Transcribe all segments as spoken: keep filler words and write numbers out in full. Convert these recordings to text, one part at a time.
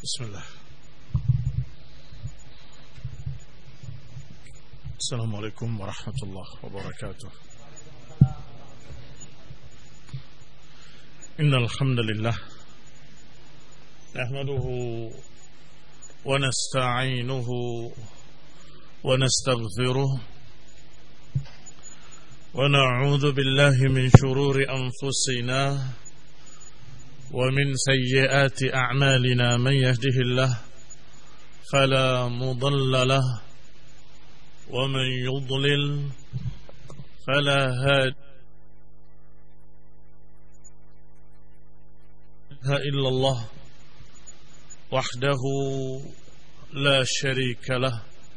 Bismillah. Assalamualaikum warahmatullahi wabarakatuh. Innal hamdalillah nahmaduhu wa nasta'inuhu wa nastaghfiruh wa na'udzu billahi min shururi anfusina ومن سيئات أعمالنا من يهده الله فلا مضل له ومن يضلل فلا هادي إلا الله وحده لا شريك له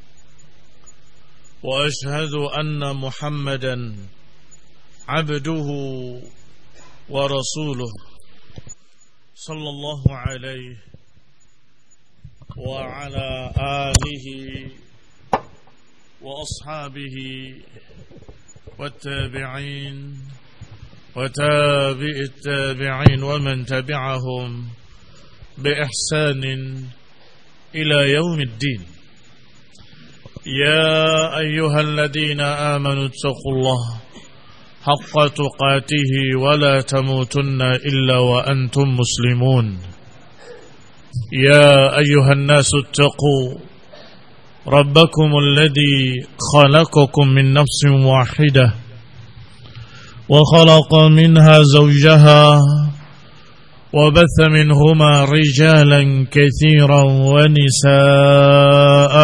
وأشهد أن محمدا عبده ورسوله صلى الله عليه وعلى آله وأصحابه والتابعين وتابع التابعين ومن تبعهم بإحسان إلى يوم الدين. يا أيها الذين آمنوا اتقوا الله حق تقاته ولا تموتن إلا وأنتم مسلمون. يا أيها الناس اتقوا ربكم الذي خلقكم من نفس واحدة وخلق منها زوجها وبث منهما رجالا كثيرا ونساء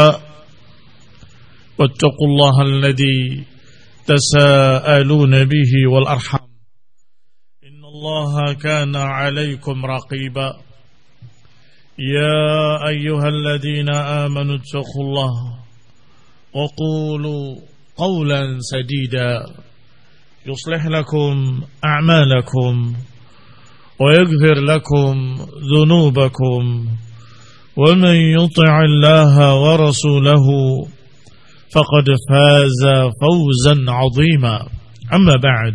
واتقوا الله الذي تساءلون به والأرحام إن الله كان عليكم رقيبا. يا أيها الذين آمنوا اتقوا الله وقولوا قولا سديدا يصلح لكم أعمالكم ويغفر لكم ذنوبكم ومن يطع الله ورسوله فقد فاز فوزا عظيما. أما بعد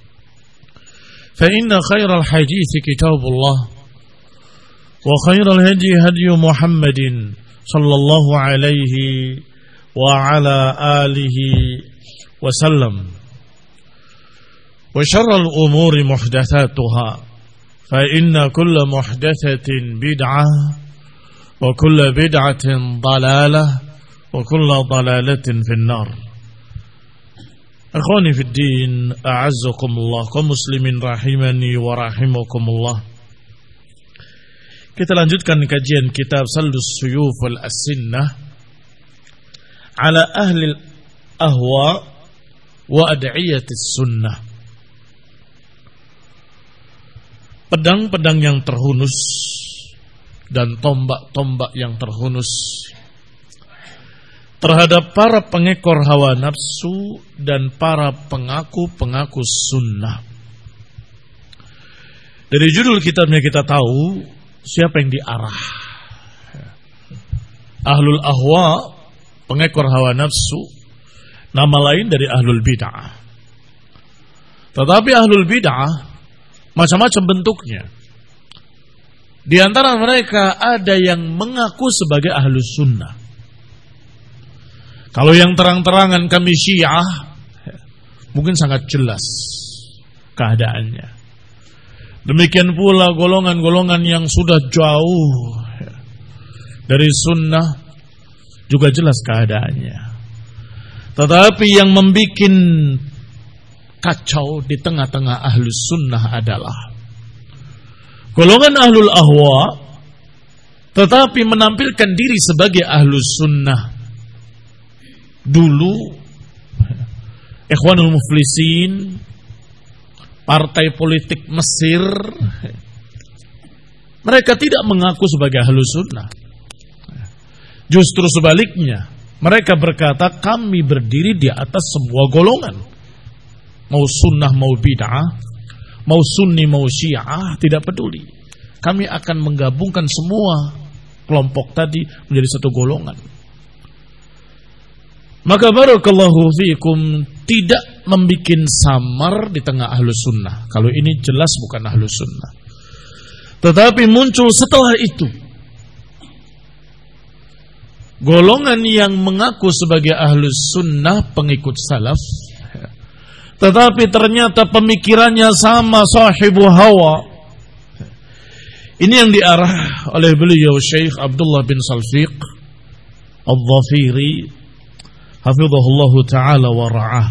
فإن خير الحديث كتاب الله وخير الهدي هدي محمد صلى الله عليه وعلى آله وسلم وشر الأمور محدثاتها فإن كل محدثة بدعة وكل بدعة ضلالة وكل ضلالة في النار. Akhwani fid din, a'azzakumullah, kaum muslimin rahimani wa rahimakumullah. Kita lanjutkan kajian kitab Saldus Suyuf wal As-Sinnah ala ahli al-ahwa wa ad'iyatis sunnah. Pedang-pedang yang terhunus dan tombak-tombak yang terhunus terhadap para pengekor hawa nafsu dan para pengaku-pengaku sunnah. Dari judul kitabnya kita tahu siapa yang diarah. Ahlul ahwa, pengekor hawa nafsu, nama lain dari ahlul bid'ah. Tetapi ahlul bid'ah macam-macam bentuknya. Di antara mereka ada yang mengaku sebagai ahlus sunnah. Kalau yang terang-terangan kami Syiah, mungkin sangat jelas keadaannya. Demikian pula golongan-golongan yang sudah jauh dari sunnah juga jelas keadaannya. Tetapi yang membuat kacau di tengah-tengah ahlus sunnah adalah golongan ahlul ahwa, tetapi menampilkan diri sebagai ahlus sunnah. Dulu Ikhwanul Muflisin, partai politik Mesir, mereka tidak mengaku sebagai ahlus sunnah. Justru sebaliknya, mereka berkata kami berdiri di atas semua golongan, mau sunnah mau bid'ah, mau sunni mau syiah, tidak peduli. Kami akan menggabungkan semua kelompok tadi menjadi satu golongan. Maka barakallahu fiikum, tidak membikin samar di tengah ahlus sunnah. Kalau ini jelas bukan ahlus sunnah. Tetapi muncul setelah itu golongan yang mengaku sebagai ahlus sunnah pengikut salaf, tetapi ternyata pemikirannya sama sahibu hawa. Ini yang diarah oleh beliau Syekh Abdullah bin Salfiq Al-Dhafiri hafizahullah ta'ala wa ra'ah.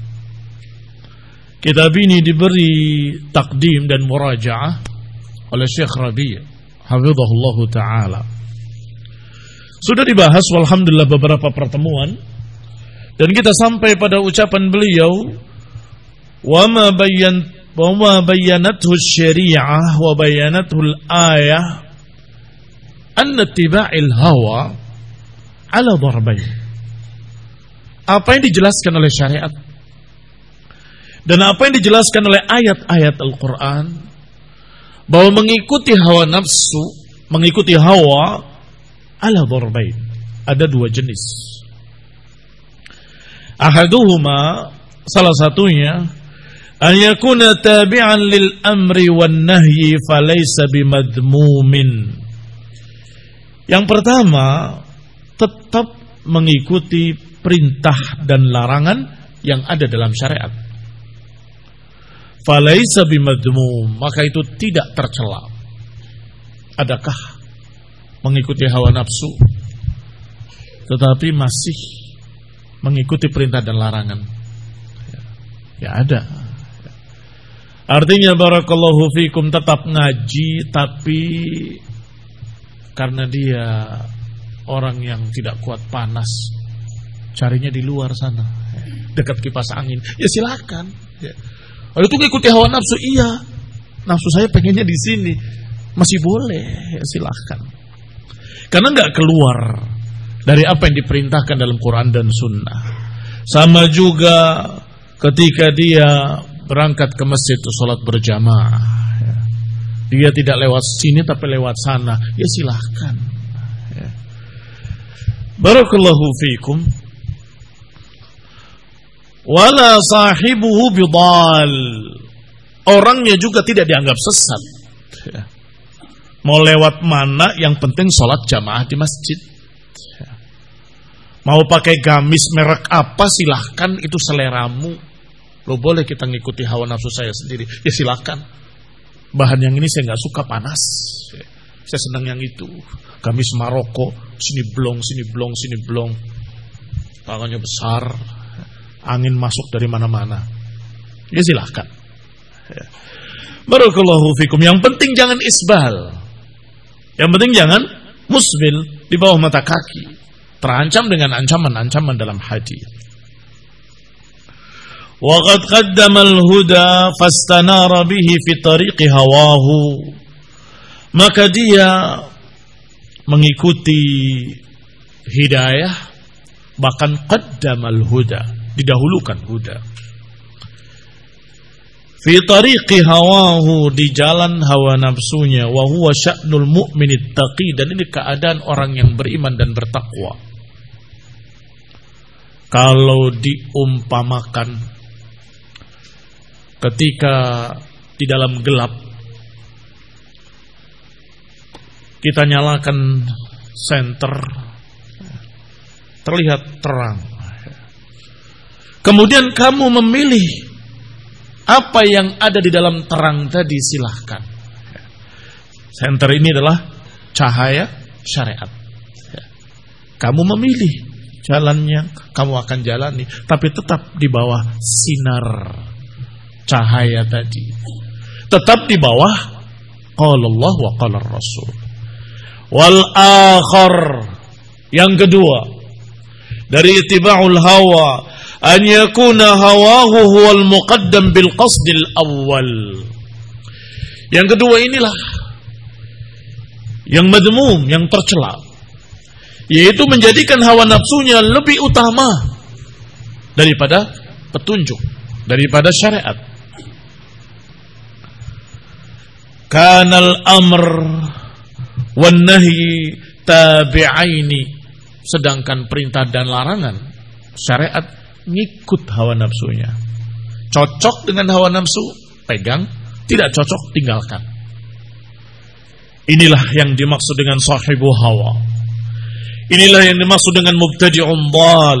Kitab ini diberi takdim dan murajaah oleh Syekh Rabi' hafizahullah ta'ala. Sudah dibahas walhamdulillah beberapa pertemuan, dan kita sampai pada ucapan beliau, wa ma bayyan wa ma bayyanathu syari'ah wa bayyanathu al-ayah anna ittiba'il hawa ala darbayn. Apa yang dijelaskan oleh syariat dan apa yang dijelaskan oleh ayat-ayat Al-Quran, bahwa mengikuti hawa nafsu, mengikuti hawa ala darbayn, ada dua jenis. Ahaduhuma, salah satunya, an yakuna tabi'an lil amri wan nahyi falaysa bimadmumin. Yang pertama, tetap mengikuti perintah dan larangan yang ada dalam syariat. Falaysa bimadmum, maka itu tidak tercela. Adakah mengikuti hawa nafsu tetapi masih mengikuti perintah dan larangan? Ya, ya ada. Artinya barakallahu fikum, tetap ngaji tapi karena dia orang yang tidak kuat panas, carinya di luar sana, dekat kipas angin, ya silakan. Ya. Oh, itu ngikuti hawa nafsu, iya. Nafsu saya pengennya di sini, masih boleh, ya silakan. Karena nggak keluar dari apa yang diperintahkan dalam Quran dan Sunnah. Sama juga ketika dia berangkat ke masjid untuk sholat berjamaah, ya. Dia tidak lewat sini tapi lewat sana, ya silahkan, ya. Barakallahu fikum. Wala sahibuhu bidal, orangnya juga tidak dianggap sesat, ya. Mau lewat mana, yang penting sholat jamaah di masjid, ya. Mau pakai gamis merek apa silahkan, itu seleramu. Lo boleh kita ngikuti hawa nafsu saya sendiri, ya silakan. Bahan yang ini saya nggak suka, panas, saya senang yang itu. Gamis Maroko, sini blong, sini blong, sini blong, tangannya besar, angin masuk dari mana-mana, ya silakan. Barakallahu fikum. Yang penting jangan isbal, yang penting jangan musbil di bawah mata kaki, terancam dengan ancaman-ancaman dalam hadis. وَقَدْ قَدَّمَ الْهُدَى فَاسْتَنَارَ بِهِ فِي طَرِيقِ هَوَاهُ, maka dia mengikuti hidayah, bahkan qaddamal huda, didahulukan huda, fi tariqi hawahu, di jalan hawa nafsunya, wa huwa sya'nul mu'minit taqi, dan ini keadaan orang yang beriman dan bertakwa. Kalau diumpamakan ketika di dalam gelap kita nyalakan senter, terlihat terang, kemudian kamu memilih apa yang ada di dalam terang tadi, silahkan. Senter ini adalah cahaya syariat, kamu memilih jalannya, kamu akan jalani, tapi tetap di bawah sinar cahaya tadi, tetap di bawah qala Allah wa qala Rasul. Wal akhar, yang kedua dari ittiba'ul hawa, an yakuna hawahu huwal muqaddam bil qasdil awwal. Yang kedua inilah yang madmum, yang tercela, yaitu menjadikan hawa nafsunya lebih utama daripada petunjuk, daripada syariat. Kanal amr wan nahyi tabi'aini, sedangkan perintah dan larangan syariat ngikut hawa nafsunya. Cocok dengan hawa nafsu, pegang, tidak cocok, tinggalkan. Inilah yang dimaksud dengan sahibu hawa, Inilah yang dimaksud dengan mubtadi'un dhal.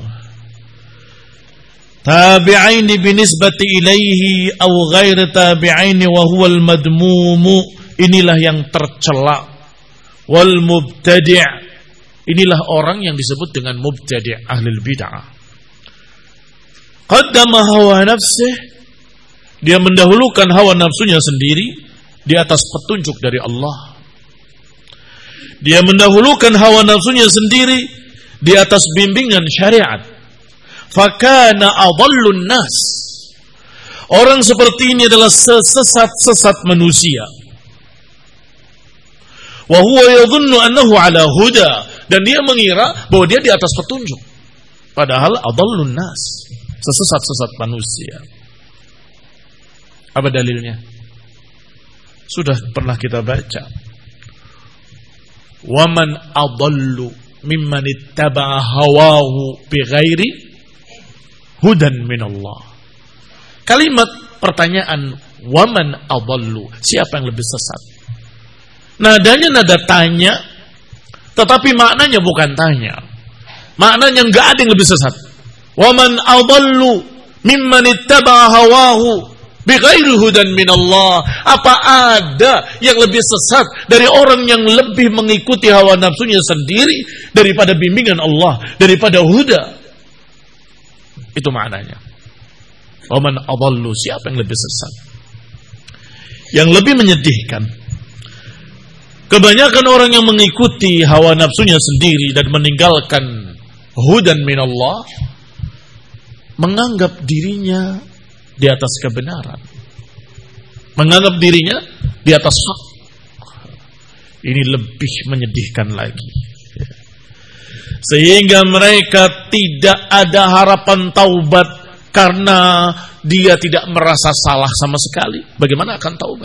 Tabi'aini binisbati ilaihi aw ghairi tabi'aini wa huwa al-madmumu. Inilah yang tercela. Wal mubtadi' inilah orang yang disebut dengan mubtadi' ahlul bid'ah. Qaddama hawa nafsih, dia mendahulukan hawa nafsunya sendiri di atas petunjuk dari Allah. Dia mendahulukan hawa nafsunya sendiri di atas bimbingan syariat. Fakana adallun nas. Orang seperti ini adalah sesat-sesat manusia. Wa huwa yadhunnu annahu ala huda, dan dia mengira bahwa dia di atas petunjuk. Padahal adallun nas, sesat-sesat manusia. Apa dalilnya? Sudah pernah kita baca. Wa man adallu mimman ittaba'a hawahu bighairi hudan minallah. Kalimat pertanyaan waman adallu, siapa yang lebih sesat? Nadanya nada tanya, tetapi maknanya bukan tanya. Maknanya enggak ada yang lebih sesat. Waman adallu mimman ittaba'a hawahu bighairi hudan minallah. Apa ada yang lebih sesat dari orang yang lebih mengikuti hawa nafsunya sendiri daripada bimbingan Allah, daripada huda? Itu maknanya. Waman adallu, siapa yang lebih sesat? Yang lebih menyedihkan, kebanyakan orang yang mengikuti hawa nafsunya sendiri dan meninggalkan hudan minallah menganggap dirinya di atas kebenaran, menganggap dirinya di atas hak. Ini lebih menyedihkan lagi. Sehingga mereka tidak ada harapan taubat karena dia tidak merasa salah sama sekali. Bagaimana akan taubat?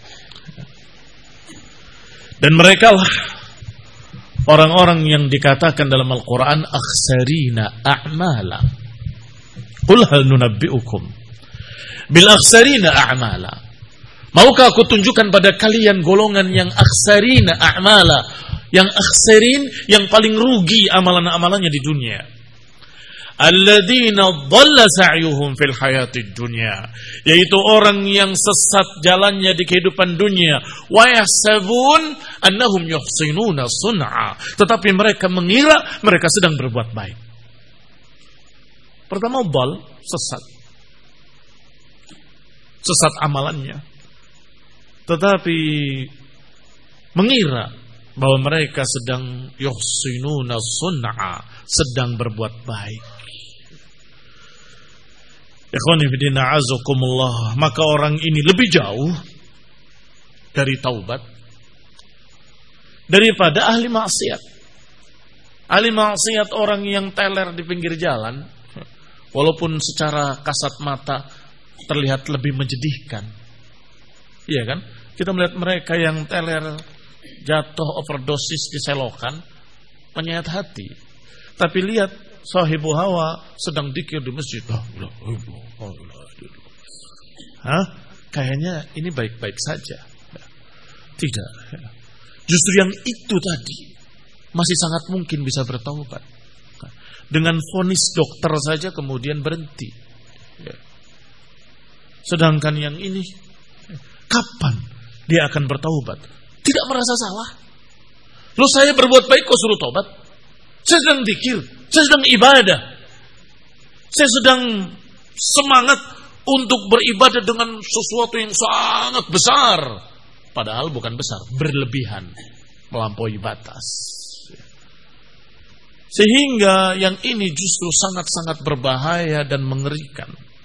Dan mereka lah orang-orang yang dikatakan dalam Al-Quran akhsarina a'mala. Qul hal nunabbi'ukum bil akhsarina a'mala. Maukah aku tunjukkan pada kalian golongan yang akhsarina a'mala, yang akhsarin, yang paling rugi amalan-amalannya di dunia. Alladzina dhalla sa'yuhum fil hayatid dunya, yaitu orang yang sesat jalannya di kehidupan dunia. Wa yahsabun annahum yuhsinuna sun'a, tetapi mereka mengira mereka sedang berbuat baik. Pertama, dhal, sesat. Sesat amalannya, tetapi mengira bahwa mereka sedang yuhsinuna sun'a, sedang berbuat baik. Ikhwani fillah azakumullah, maka orang ini lebih jauh dari taubat daripada ahli maksiat. Ahli maksiat orang yang teler di pinggir jalan, walaupun secara kasat mata terlihat lebih menyedihkan. Iya kan? Kita melihat mereka yang teler jatuh overdosis di selokan, menyayat hati. Tapi lihat sahibu hawa sedang dzikir di masjid. Hah? Kayaknya ini baik-baik saja. Tidak. Justru yang itu tadi masih sangat mungkin bisa bertaubat. Dengan vonis dokter saja kemudian berhenti. Sedangkan yang ini, kapan dia akan bertaubat? Tidak merasa salah. Loh, saya berbuat baik kok suruh tobat? Saya sedang dzikir, saya sedang ibadah, saya sedang semangat untuk beribadah dengan sesuatu yang sangat besar. Padahal bukan besar, berlebihan, melampaui batas. Sehingga yang ini justru sangat-sangat berbahaya dan mengerikan.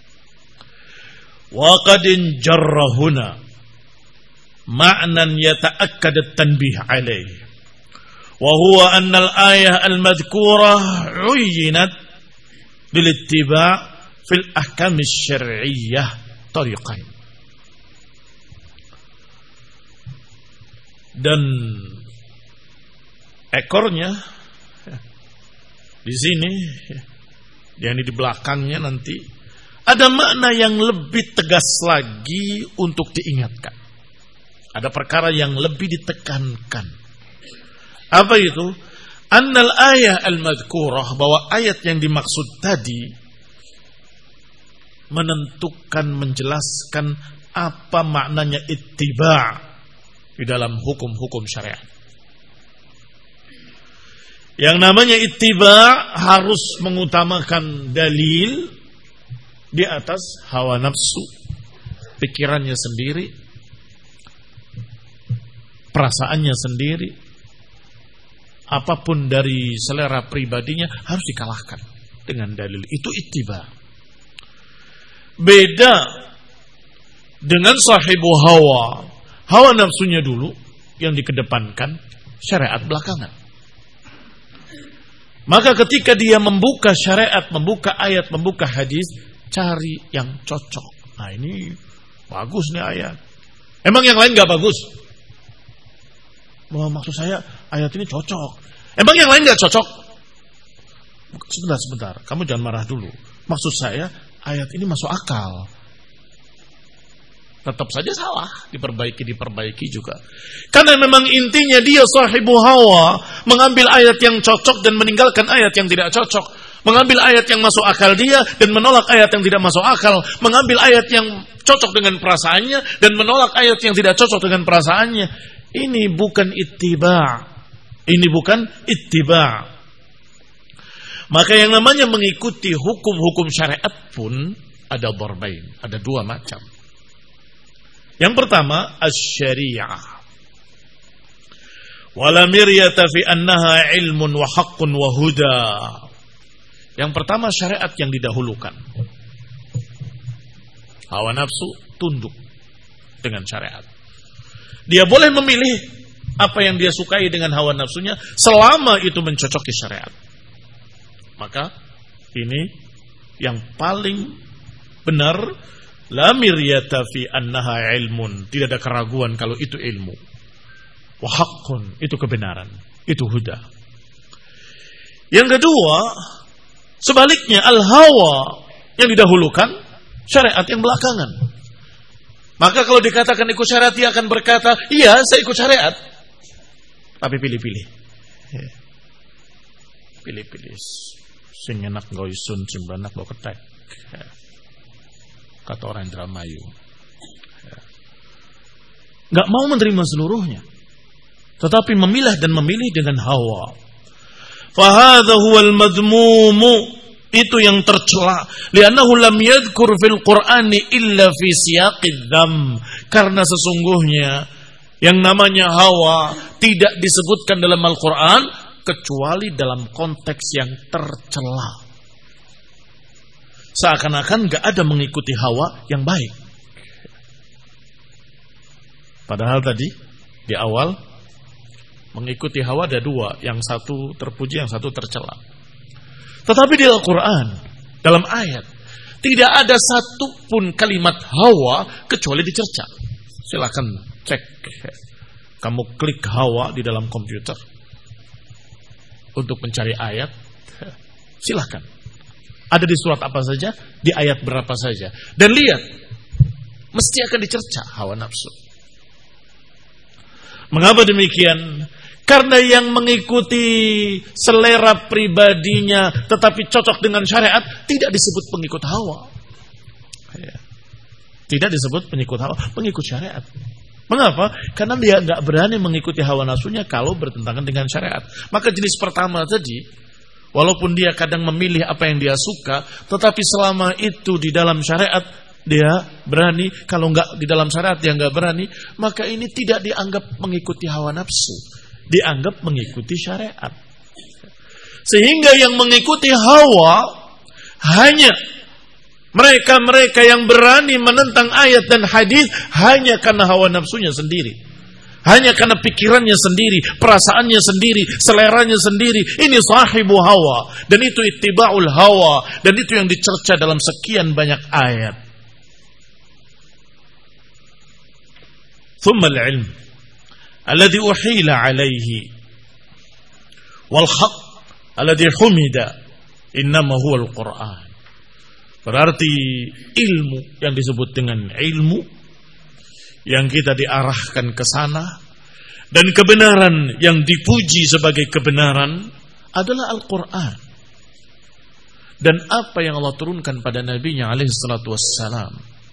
Wa qadin jarrahuna ma'nan yata'akkad at-tanbih alayh. Wa huwa anna al-ayah al-madhkurah 'uyyinat bil ittiba' fil ahkam asy-syar'iyyah tariqain. Dan ekornya di sini, yang di belakangnya nanti ada makna yang lebih tegas lagi untuk diingatkan. Ada perkara yang lebih ditekankan. Apa itu? Annal ayah al-madhkurah, bahwa ayat yang dimaksud tadi menentukan, menjelaskan apa maknanya ittiba' di dalam hukum-hukum syariat. Yang namanya ittiba' harus mengutamakan dalil di atas hawa nafsu, pikirannya sendiri, perasaannya sendiri. Apapun dari selera pribadinya harus dikalahkan dengan dalil. Itu ittiba'. Beda dengan sahibu hawa. Hawa nafsunya dulu yang dikedepankan, syariat belakangan. Maka ketika dia membuka syariat, membuka ayat, membuka hadis, cari yang cocok. Nah ini bagus nih ayat. Emang yang lain gak bagus? Wah, maksud saya ayat ini cocok. Emang yang lain gak cocok? Sebentar, sebentar. Kamu jangan marah dulu. Maksud saya ayat ini masuk akal. Tetap saja salah, diperbaiki, diperbaiki juga. Karena memang intinya dia sahibu hawa, mengambil ayat yang cocok dan meninggalkan ayat yang tidak cocok. Mengambil ayat yang masuk akal dia dan menolak ayat yang tidak masuk akal. Mengambil ayat yang cocok dengan perasaannya dan menolak ayat yang tidak cocok dengan perasaannya. Ini bukan ittiba'. Ini bukan ittiba'. Maka yang namanya mengikuti hukum-hukum syariat pun ada darbain, ada dua macam. Yang pertama, asy-syari'ah. Wala miryata fi annaha ilmun wa haqqun wa huda. Yang pertama syariat yang didahulukan. Hawa nafsu tunduk dengan syariat. Dia boleh memilih apa yang dia sukai dengan hawa nafsunya selama itu mencocoki syariat. Maka ini yang paling benar, la miryata fi annaha ilmun, tidak ada keraguan kalau itu ilmu. Wa haqqun, itu kebenaran, itu huda. Yang kedua, sebaliknya al-hawa yang didahulukan, syariat yang belakangan. Maka kalau dikatakan ikut syariat, dia akan berkata, iya saya ikut syariat, tapi pilih-pilih. Pilih-pilih. Sing enak nggo isun, sing enak nggo ketek. Kata orang Indramayu. Gak mau menerima seluruhnya, tetapi memilah dan memilih dengan hawa. Fahadha huwal madhmumu, itu yang tercela. Li'annahu lam yadhkur fil Qur'ani illa fi siyaqid dham. Karena sesungguhnya yang namanya hawa tidak disebutkan dalam Al-Quran kecuali dalam konteks yang tercela. Seakan-akan gak ada mengikuti hawa yang baik. Padahal tadi di awal mengikuti hawa ada dua, yang satu terpuji, yang satu tercela. Tetapi di Al-Quran, dalam ayat, tidak ada satupun kalimat hawa kecuali dicerca. Silakan cek. Kamu klik hawa di dalam komputer untuk mencari ayat. Silakan. Ada di surat apa saja, di ayat berapa saja. Dan lihat, mesti akan dicerca hawa nafsu. Mengapa demikian? Karena yang mengikuti selera pribadinya tetapi cocok dengan syariat tidak disebut pengikut hawa. Tidak disebut pengikut hawa, pengikut syariat. Mengapa? Karena dia nggak berani mengikuti hawa nafsunya kalau bertentangan dengan syariat. Maka jenis pertama tadi, walaupun dia kadang memilih apa yang dia suka, tetapi selama itu di dalam syariat dia berani. Kalau nggak di dalam syariat dia nggak berani, maka ini tidak dianggap mengikuti hawa nafsu, dianggap mengikuti syariat. Sehingga yang mengikuti hawa hanya mereka-mereka yang berani menentang ayat dan hadis hanya karena hawa nafsunya sendiri, hanya karena pikirannya sendiri, perasaannya sendiri, seleranya sendiri. Ini sahibu hawa, dan itu ittiba'ul hawa, dan itu yang dicerca dalam sekian banyak ayat. Thumma al-ilm alladhi uhila alaihi wal haq alladhi humida innama huwa al-Quran. Berarti ilmu yang disebut dengan ilmu yang kita diarahkan ke sana, Dan kebenaran yang dipuji sebagai kebenaran adalah Al-Quran. Dan apa yang Allah turunkan pada Nabi-Nya alaihi salatu wassalam.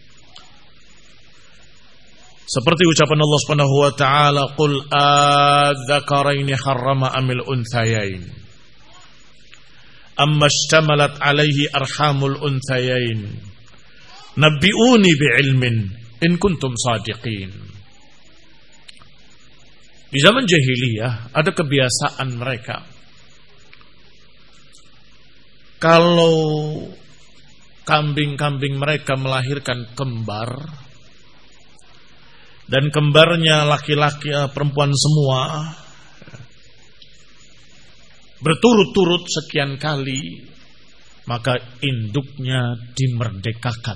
Seperti ucapan Allah Subhanahu wa taala, "Qul adzakaraini harrama amil unthayain? Amma ishtamalat alaihi arhamul unthayain? Nabbi'uni bi'ilmin in kuntum sadiqin." Di zaman jahiliyah ada kebiasaan mereka, kalau kambing-kambing mereka melahirkan kembar, dan kembarnya laki-laki perempuan semua, berturut-turut sekian kali, maka induknya dimerdekakan.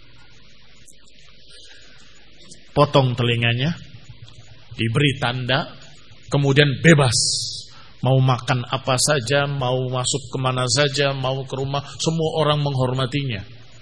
Potong telinganya, diberi tanda, kemudian bebas. Mau makan apa saja, mau masuk kemana saja, mau ke rumah, semua orang menghormatinya.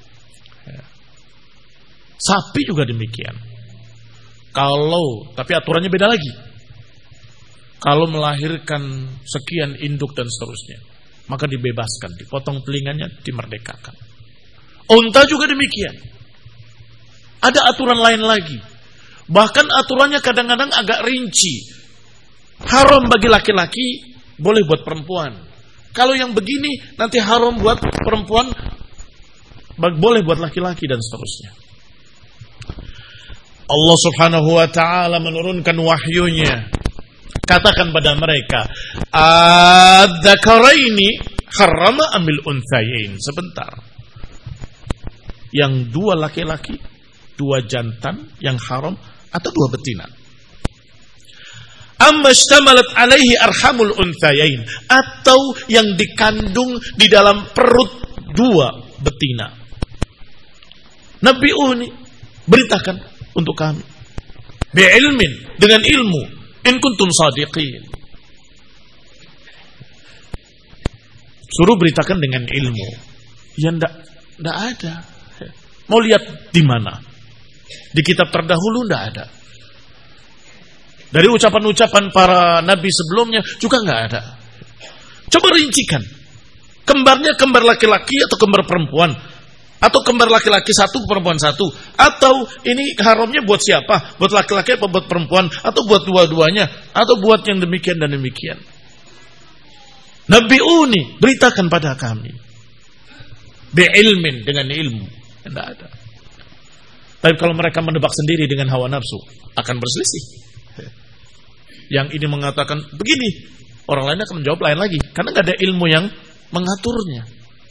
Sapi juga demikian. Kalau, tapi aturannya beda lagi. Kalau melahirkan sekian induk dan seterusnya, maka dibebaskan, dipotong telinganya, dimerdekakan. Unta juga demikian. Ada aturan lain lagi. Bahkan aturannya kadang-kadang agak rinci. Haram bagi laki-laki, boleh buat perempuan. Kalau yang begini nanti haram buat perempuan, boleh buat laki-laki dan seterusnya. Allah Subhanahu wa taala menurunkan wahyunya. Katakan pada mereka, adzakaraini harrama amil unthayain. Sebentar. Yang dua laki-laki, dua jantan yang haram, atau dua betina? Amma ishtamalat alaihi arhamul unthayain, atau yang dikandung di dalam perut dua betina. Nabi'uni, beritakan untuk kami, bi'ilmin, dengan ilmu, in kuntum sadiqin. Suruh beritakan dengan ilmu. Ya ndak ndak ada. Mau lihat di mana? Di kitab terdahulu ndak ada. Dari ucapan-ucapan para nabi sebelumnya juga nggak ada. Coba rincikan. Kembarnya kembar laki-laki atau kembar perempuan? Atau kembar laki-laki satu, perempuan satu? Atau ini haramnya buat siapa? Buat laki-laki atau buat perempuan? Atau buat dua-duanya? Atau buat yang demikian dan demikian? Nabi'uni, beritakan pada kami. Bi'ilmin, dengan ilmu. Tidak ada. Tapi kalau mereka menebak sendiri dengan hawa nafsu, akan berselisih. Yang ini mengatakan begini, orang lain akan menjawab lain lagi, karena nggak ada ilmu yang mengaturnya.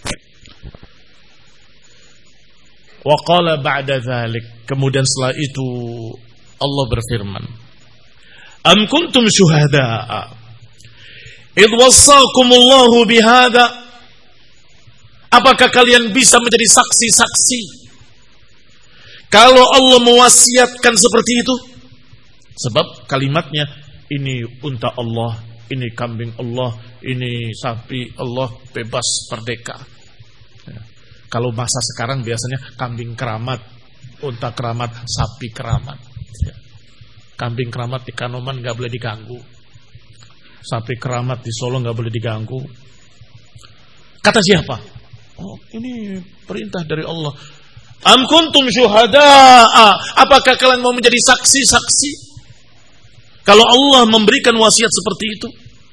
Wa qala ba'da dzalik, kemudian setelah itu Allah berfirman, am kuntum syuhada'a idh wassakumullahu bihadza, apakah kalian bisa menjadi saksi-saksi kalau Allah mewasiatkan seperti itu? Sebab kalimatnya, ini unta Allah, ini kambing Allah, ini sapi Allah, bebas merdeka. Ya. Kalau masa sekarang biasanya kambing keramat, unta keramat, sapi keramat. Ya. Kambing keramat di Kanoman nggak boleh diganggu, sapi keramat di Solo nggak boleh diganggu. Kata siapa? Oh, ini perintah dari Allah. Am kuntum syuhada'a, apakah kalian mau menjadi saksi-saksi kalau Allah memberikan wasiat seperti itu?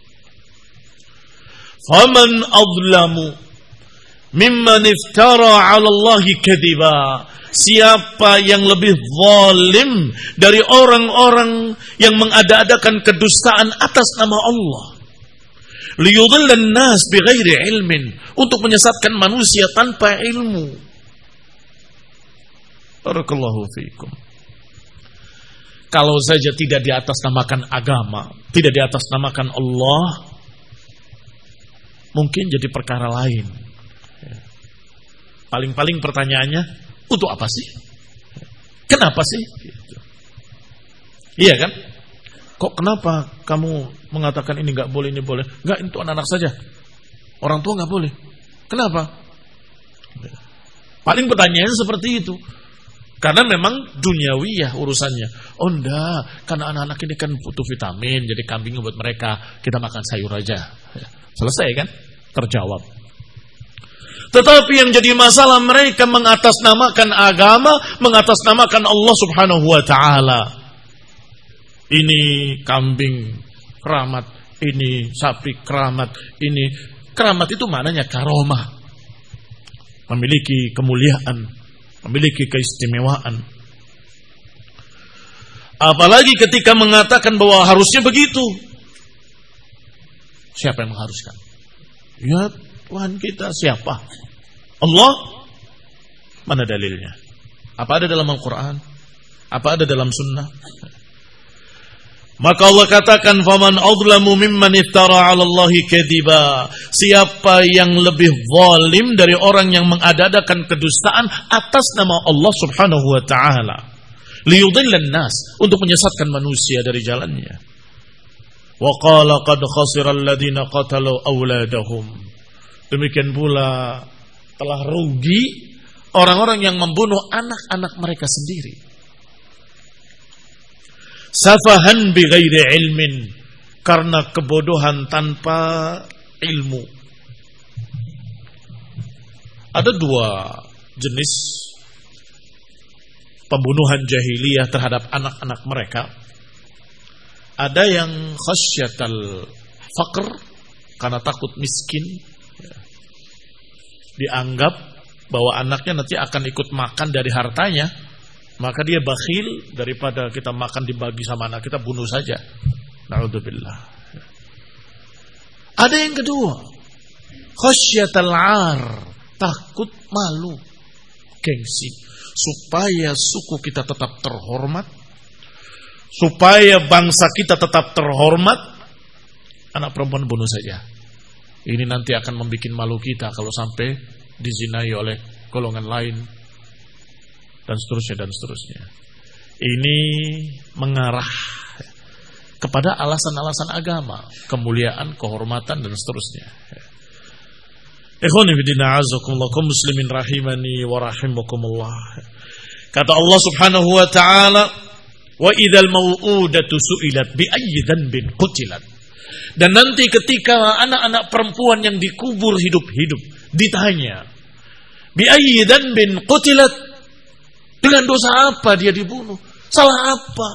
Faman adlamu mimman iftara 'ala Allahi kadziba, siapa yang lebih zalim dari orang-orang yang mengada-adakan kedustaan atas nama Allah, liyudhillan nas bighairi ilmin, untuk menyesatkan manusia tanpa ilmu. Barakallahu fiikum. Kalau saja tidak di atas namakan agama, tidak di atas namakan Allah, mungkin jadi perkara lain. Paling-paling pertanyaannya, untuk apa sih? Kenapa sih? Gitu. Iya kan? Kok kenapa kamu mengatakan ini nggak boleh, ini boleh? Nggak, itu anak-anak saja. Orang tua nggak boleh. Kenapa? Paling pertanyaannya seperti itu. Karena memang duniawiyah urusannya. Oh enggak, karena anak-anak ini kan butuh vitamin, jadi kambing buat mereka, kita makan sayur aja. Selesai kan? Terjawab. Tetapi yang jadi masalah mereka mengatasnamakan agama, mengatasnamakan Allah Subhanahu wa taala. Ini kambing keramat, ini sapi keramat, ini keramat itu maknanya karomah. Memiliki kemuliaan, memiliki keistimewaan. Apalagi ketika mengatakan bahwa harusnya begitu. Siapa yang mengharuskan? Ya Tuhan kita. Siapa? Allah. Mana dalilnya? Apa ada dalam Al-Quran? Apa ada dalam Sunnah? Maka Allah katakan, faman adlamu mimman iftara 'ala Allahi kadiba. Siapa yang lebih zalim dari orang yang mengada-adakan kedustaan atas nama Allah Subhanahu wa taala, liyudillan nas, untuk menyesatkan manusia dari jalannya. Wa qala qad khasira alladziina qatalu auladahum. Demikian pula telah rugi orang-orang yang membunuh anak-anak mereka sendiri. Safahan bighairi ilmin, karena kebodohan tanpa ilmu. Ada dua jenis pembunuhan jahiliyah terhadap anak-anak mereka. Ada yang khasyatal faqr, karena takut miskin, dianggap bahwa anaknya nanti akan ikut makan dari hartanya, maka dia bakhil, daripada kita makan dibagi sama anak kita, bunuh saja. Na'udzubillah. Ada yang kedua, khasyatal 'ar, takut malu, gengsi, supaya suku kita tetap terhormat, supaya bangsa kita tetap terhormat, anak perempuan bunuh saja. Ini nanti akan membuat malu kita kalau sampai dizinai oleh golongan lain, dan seterusnya dan seterusnya. Ini mengarah kepada alasan-alasan agama, kemuliaan, kehormatan dan seterusnya. Ikhwani fillah, a'azzakumullah, kaum muslimin rahimani wa rahimakumullah. Kata Allah Subhanahu wa taala, wa idzal mau'udatu su'ilat bi ayyi dhanbin qutilat. Dan nanti ketika anak-anak perempuan yang dikubur hidup-hidup ditanya, bi ayyi dhanbin qutilat, dengan dosa apa dia dibunuh? Salah apa?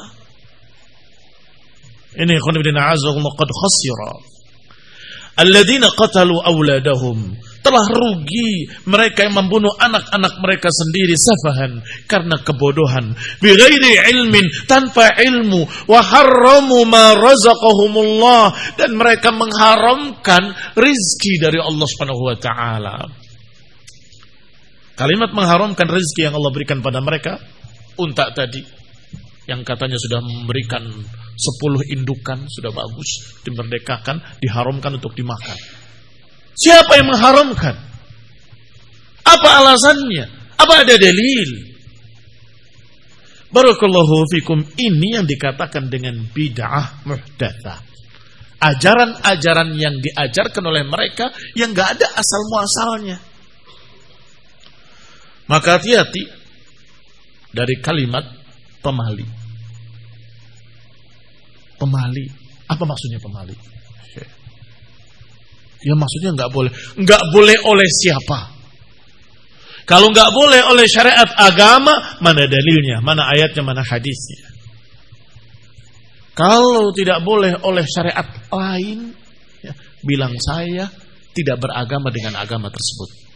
Ini ikhwan fillah, a'azzakumullah, qad khasira alladzina qatalu auladahum, telah rugi mereka yang membunuh anak-anak mereka sendiri, safahan, karena kebodohan, bighairi ilmin, tanpa ilmu, wa harramu ma razaqahumullah, dan mereka mengharamkan rizki dari Allah Subhanahu wa taala. Kalimat mengharamkan rezeki yang Allah berikan pada mereka, unta tadi yang katanya sudah memberikan sepuluh indukan, sudah bagus, dimerdekakan, diharamkan untuk dimakan. Siapa yang mengharamkan? Apa alasannya? Apa ada dalil? Barakallahu fikum. Ini yang dikatakan dengan bid'ah muhdatsah. Ajaran-ajaran yang diajarkan oleh mereka yang gak ada asal muasalnya. Maka hati-hati dari kalimat pemali. Pemali, apa maksudnya pemali? Ya maksudnya nggak boleh, nggak boleh oleh siapa? Kalau nggak boleh oleh syariat agama, mana dalilnya, mana ayatnya, mana hadisnya? Kalau tidak boleh oleh syariat lain, ya, bilang saya tidak beragama dengan agama tersebut.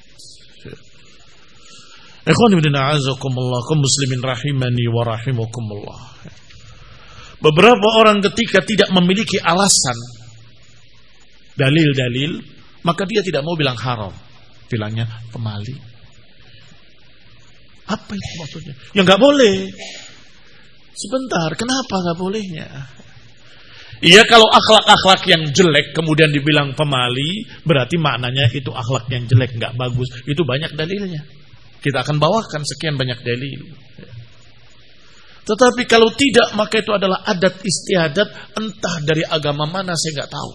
Ikhwan fillah, a'azzakumullah, kaum muslimin rahimani wa rahimakumullah. Beberapa orang ketika tidak memiliki alasan, dalil-dalil, maka dia tidak mau bilang haram, bilangnya pemali. Apa itu maksudnya? Ya nggak boleh. Sebentar, kenapa nggak bolehnya? Iya, kalau akhlak-akhlak yang jelek kemudian dibilang pemali, berarti maknanya itu akhlak yang jelek, nggak bagus. Itu banyak dalilnya. Kita akan bawakan sekian banyak dalil. Tetapi kalau tidak, maka itu adalah adat istiadat, entah dari agama mana saya nggak tahu.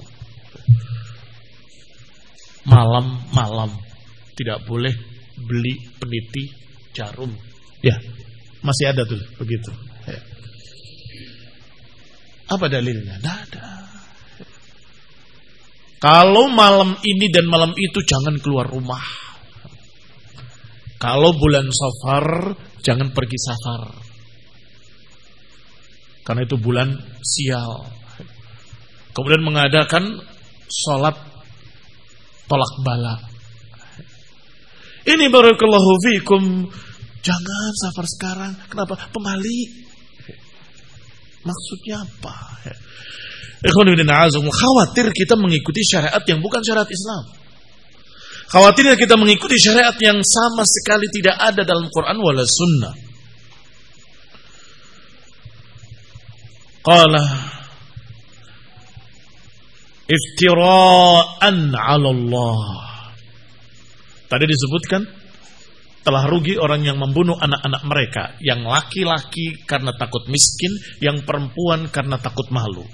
Malam-malam tidak boleh beli peniti jarum. Ya, Masih ada tuh begitu. Ya. Apa dalilnya? Tidak ada. Kalau malam ini dan malam itu jangan keluar rumah. Kalau bulan Safar jangan pergi safar. Karena itu bulan sial. Kemudian mengadakan sholat tolak bala. Ini barakallahu fikum. Jangan safar sekarang. Kenapa? Pemali. Maksudnya apa? Khawatir kita mengikuti syariat yang bukan syariat Islam. Khawatirnya kita mengikuti syariat yang sama sekali tidak ada dalam Quran wala sunnah. Qala iftira'an 'ala Allah. Tadi disebutkan telah rugi orang yang membunuh anak-anak mereka, yang laki-laki karena takut miskin, yang perempuan karena takut malu.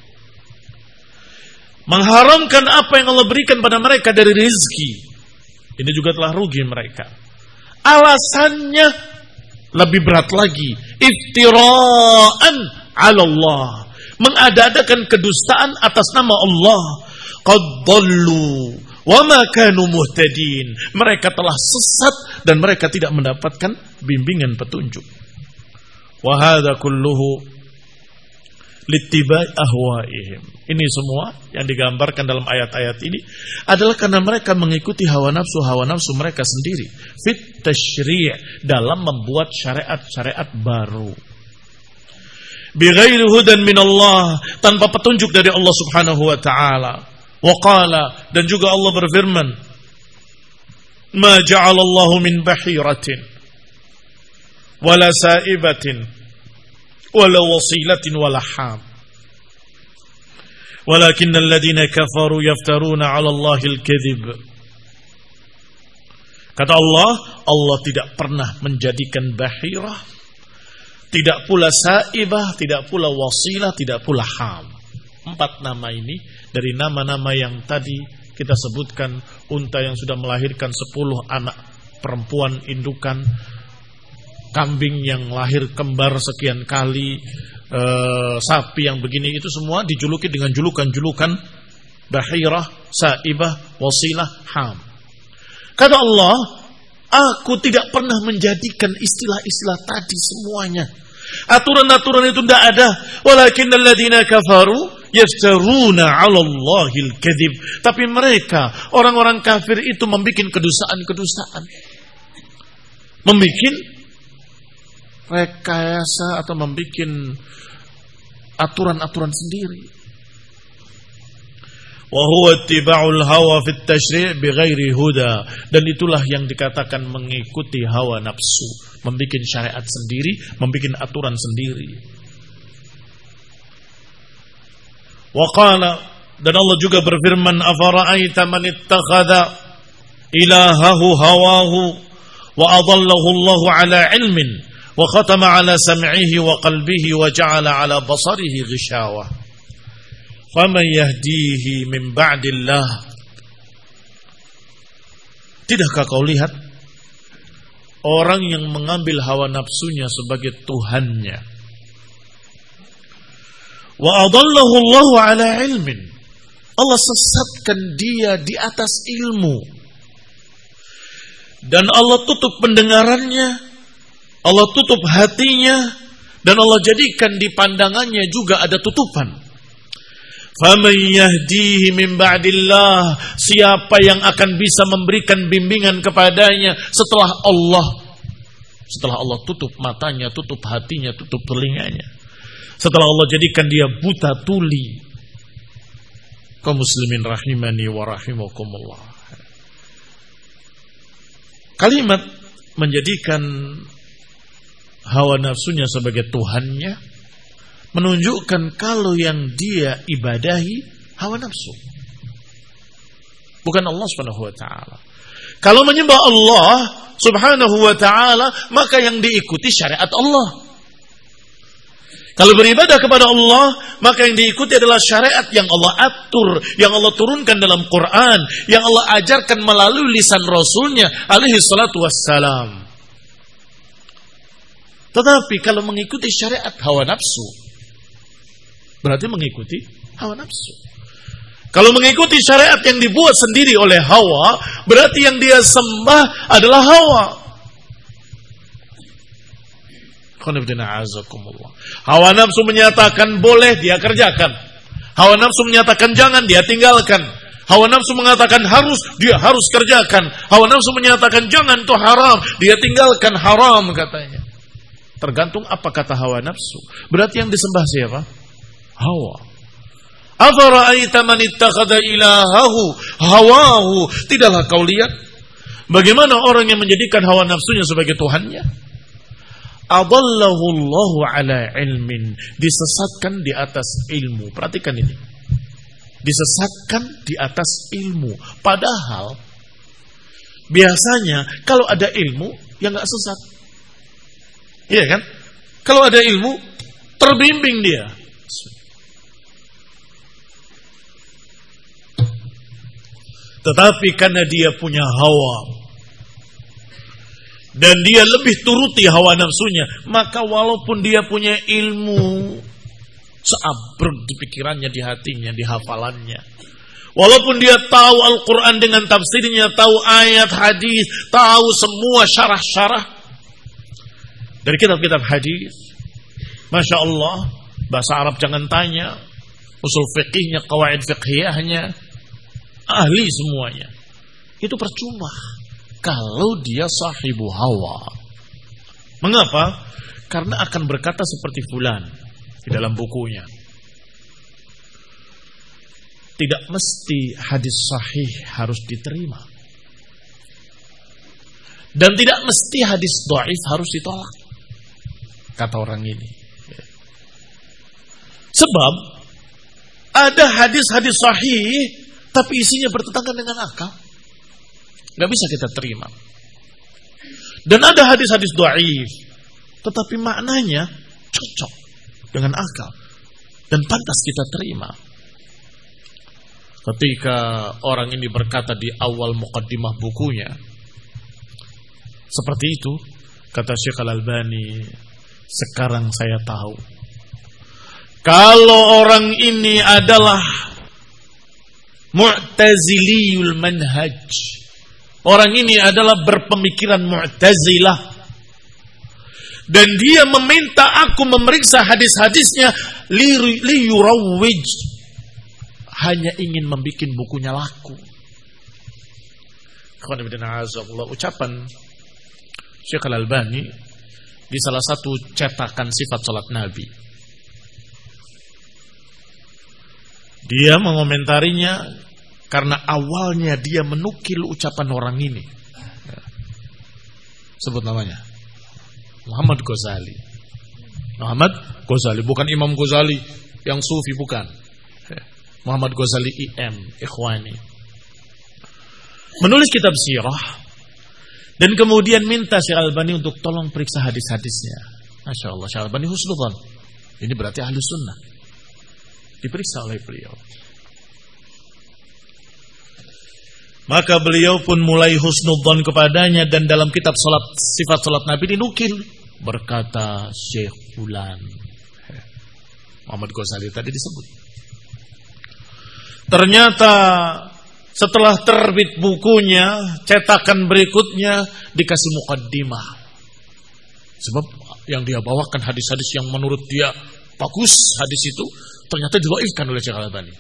Mengharamkan apa yang Allah berikan pada mereka dari rezeki. Ini juga telah rugi mereka. Alasannya lebih berat lagi. Iftira'an 'ala Allah. Mengada-adakan kedustaan atas nama Allah. Qad dhallu wa ma kanu muhtadin. Mereka telah sesat dan mereka tidak mendapatkan bimbingan petunjuk. Wa hadza kulluhu littiba'i ahwaihim. Ini semua yang digambarkan dalam ayat-ayat ini adalah karena mereka mengikuti hawa nafsu-hawa nafsu mereka sendiri. Fit tasyri' dalam membuat syariat-syariat baru. Bighairi hudan min Allah, tanpa petunjuk dari Allah Subhanahu wa taala. Wa qala, dan juga Allah berfirman, ma ja'alallahu min bahiratin wala sa'ibatin wala wasilatin wala ham walakin alladhina kafaru yaftaruna 'ala Allahil kadhib. Kata Allah, Allah tidak pernah menjadikan bahirah, tidak pula sa'ibah, tidak pula wasilah, tidak pula ham. Empat nama ini dari nama-nama yang tadi kita sebutkan. Unta yang sudah melahirkan sepuluh anak perempuan indukan, kambing yang lahir kembar sekian kali, e, sapi yang begini, itu semua dijuluki dengan julukan-julukan bahirah, sa'ibah, wasilah, ham. Kata Allah, aku tidak pernah menjadikan istilah-istilah tadi semuanya. Aturan-aturan itu tidak ada. Walakin alladziina kafaru yaftaruna 'ala Allahil kadhib. Tapi mereka, orang-orang kafir itu membuat kedustaan-kedustaan. Membuat rekayasa atau membuat aturan-aturan sendiri. Wa huwa ittiba'ul hawa fit tasyri' bighairi huda. Dan itulah yang dikatakan mengikuti hawa nafsu, membuat syariat sendiri, membuat aturan sendiri. Wa qala, dan Allah juga berfirman, afara'aita man ittakhadha ilahahu hawahu wa adallahu Allahu ala ilmin wa khatama ala sam'ihi wa qalbihi wa ja'ala ala basarihi ghishawah faman yahdihi min ba'dillah. Tidakkah kau lihat orang yang mengambil hawa nafsunya sebagai Tuhannya, wa adallahu Allahu ala ilmin, Allah sesatkan dia di atas ilmu, dan Allah tutup pendengarannya, Allah tutup hatinya, dan Allah jadikan di pandangannya juga ada tutupan. Faman yahdihi min ba'dillah, siapa yang akan bisa memberikan bimbingan kepadanya setelah Allah, setelah Allah tutup matanya, tutup hatinya, tutup telinganya, setelah Allah jadikan dia buta tuli. Kaum muslimin rahimani wa rahimakumullah. Kalimat menjadikan hawa nafsunya sebagai Tuhannya menunjukkan kalau yang dia ibadahi hawa nafsu, bukan Allah Subhanahu wa taala. Kalau menyembah Allah Subhanahu wa taala, maka yang diikuti syariat Allah. Kalau beribadah kepada Allah, maka yang diikuti adalah syariat yang Allah atur, yang Allah turunkan dalam Quran, yang Allah ajarkan melalui lisan Rasulnya alaihi salatu wassalam. Tetapi kalau mengikuti syariat hawa nafsu, berarti mengikuti hawa nafsu. Kalau mengikuti syariat yang dibuat sendiri oleh hawa, berarti yang dia sembah adalah hawa. Hawa nafsu menyatakan boleh, dia kerjakan. Hawa nafsu menyatakan jangan, dia tinggalkan. Hawa nafsu mengatakan harus, dia harus kerjakan. Hawa nafsu menyatakan jangan, itu haram, dia tinggalkan haram katanya. Tergantung apa kata hawa nafsu. Berarti yang disembah siapa? Hawa. Afara'aita man ittakhadha ilahahu hawahu. Tidaklah kau lihat bagaimana orang yang menjadikan hawa nafsunya sebagai tuhannya? Adallahu Allahu ala ilmin. Disesatkan di atas ilmu. Perhatikan ini. Disesatkan di atas ilmu. Padahal biasanya kalau ada ilmu ya nggak sesat. Iya kan? Kalau ada ilmu terbimbing dia. Tetapi karena dia punya hawa dan dia lebih turuti hawa nafsunya, maka walaupun dia punya ilmu seabrek di pikirannya, di hatinya, di hafalannya, walaupun dia tahu Al-Quran dengan tafsirnya, tahu ayat hadis, tahu semua syarah-syarah dari kitab-kitab hadis, Masya Allah, bahasa Arab jangan tanya, usul fiqihnya, qawaid fiqhiyahnya, ahli semuanya. Itu percuma kalau dia sahibu hawa. Mengapa? Karena akan berkata seperti fulan di dalam bukunya. Tidak mesti hadis sahih harus diterima. Dan tidak mesti hadis dhaif harus ditolak. Kata orang ini. Sebab ada hadis-hadis sahih tapi isinya bertentangan dengan akal, nggak bisa kita terima. Dan ada hadis-hadis dhaif, tetapi maknanya cocok dengan akal dan pantas kita terima. Ketika orang ini berkata di awal muqaddimah bukunya, seperti itu, kata Syekh Al-Albani, sekarang saya tahu, kalau orang ini adalah Mu'taziliyul manhaj, orang ini adalah berpemikiran Mu'tazilah, dan dia meminta aku memeriksa hadis-hadisnya liyurawwij, hanya ingin membuat bukunya laku. Ucapan Syekh Al-Albani di salah satu cetakan sifat salat Nabi. Dia mengomentarinya karena awalnya dia menukil ucapan orang ini. Sebut namanya. Muhammad Ghazali. Muhammad Ghazali, bukan Imam Ghazali yang sufi, bukan. Muhammad Ghazali I M, Ikhwani. Menulis kitab sirah dan kemudian minta Syekh Albani untuk tolong periksa hadis-hadisnya. Masya Allah, Syekh Albani husnudzan. Ini berarti ahli sunnah. Diperiksa oleh beliau. Maka beliau pun mulai husnudzon kepadanya, dan dalam kitab salat, sifat salat Nabi dinukil, berkata Syekh Fulan, Muhammad Ghazali tadi disebut. Ternyata setelah terbit bukunya, cetakan berikutnya dikasih muqaddimah. Sebab yang dia bawakan hadis-hadis yang menurut dia bagus, hadis itu ternyata diwaifkan oleh Syekh Al-Albani.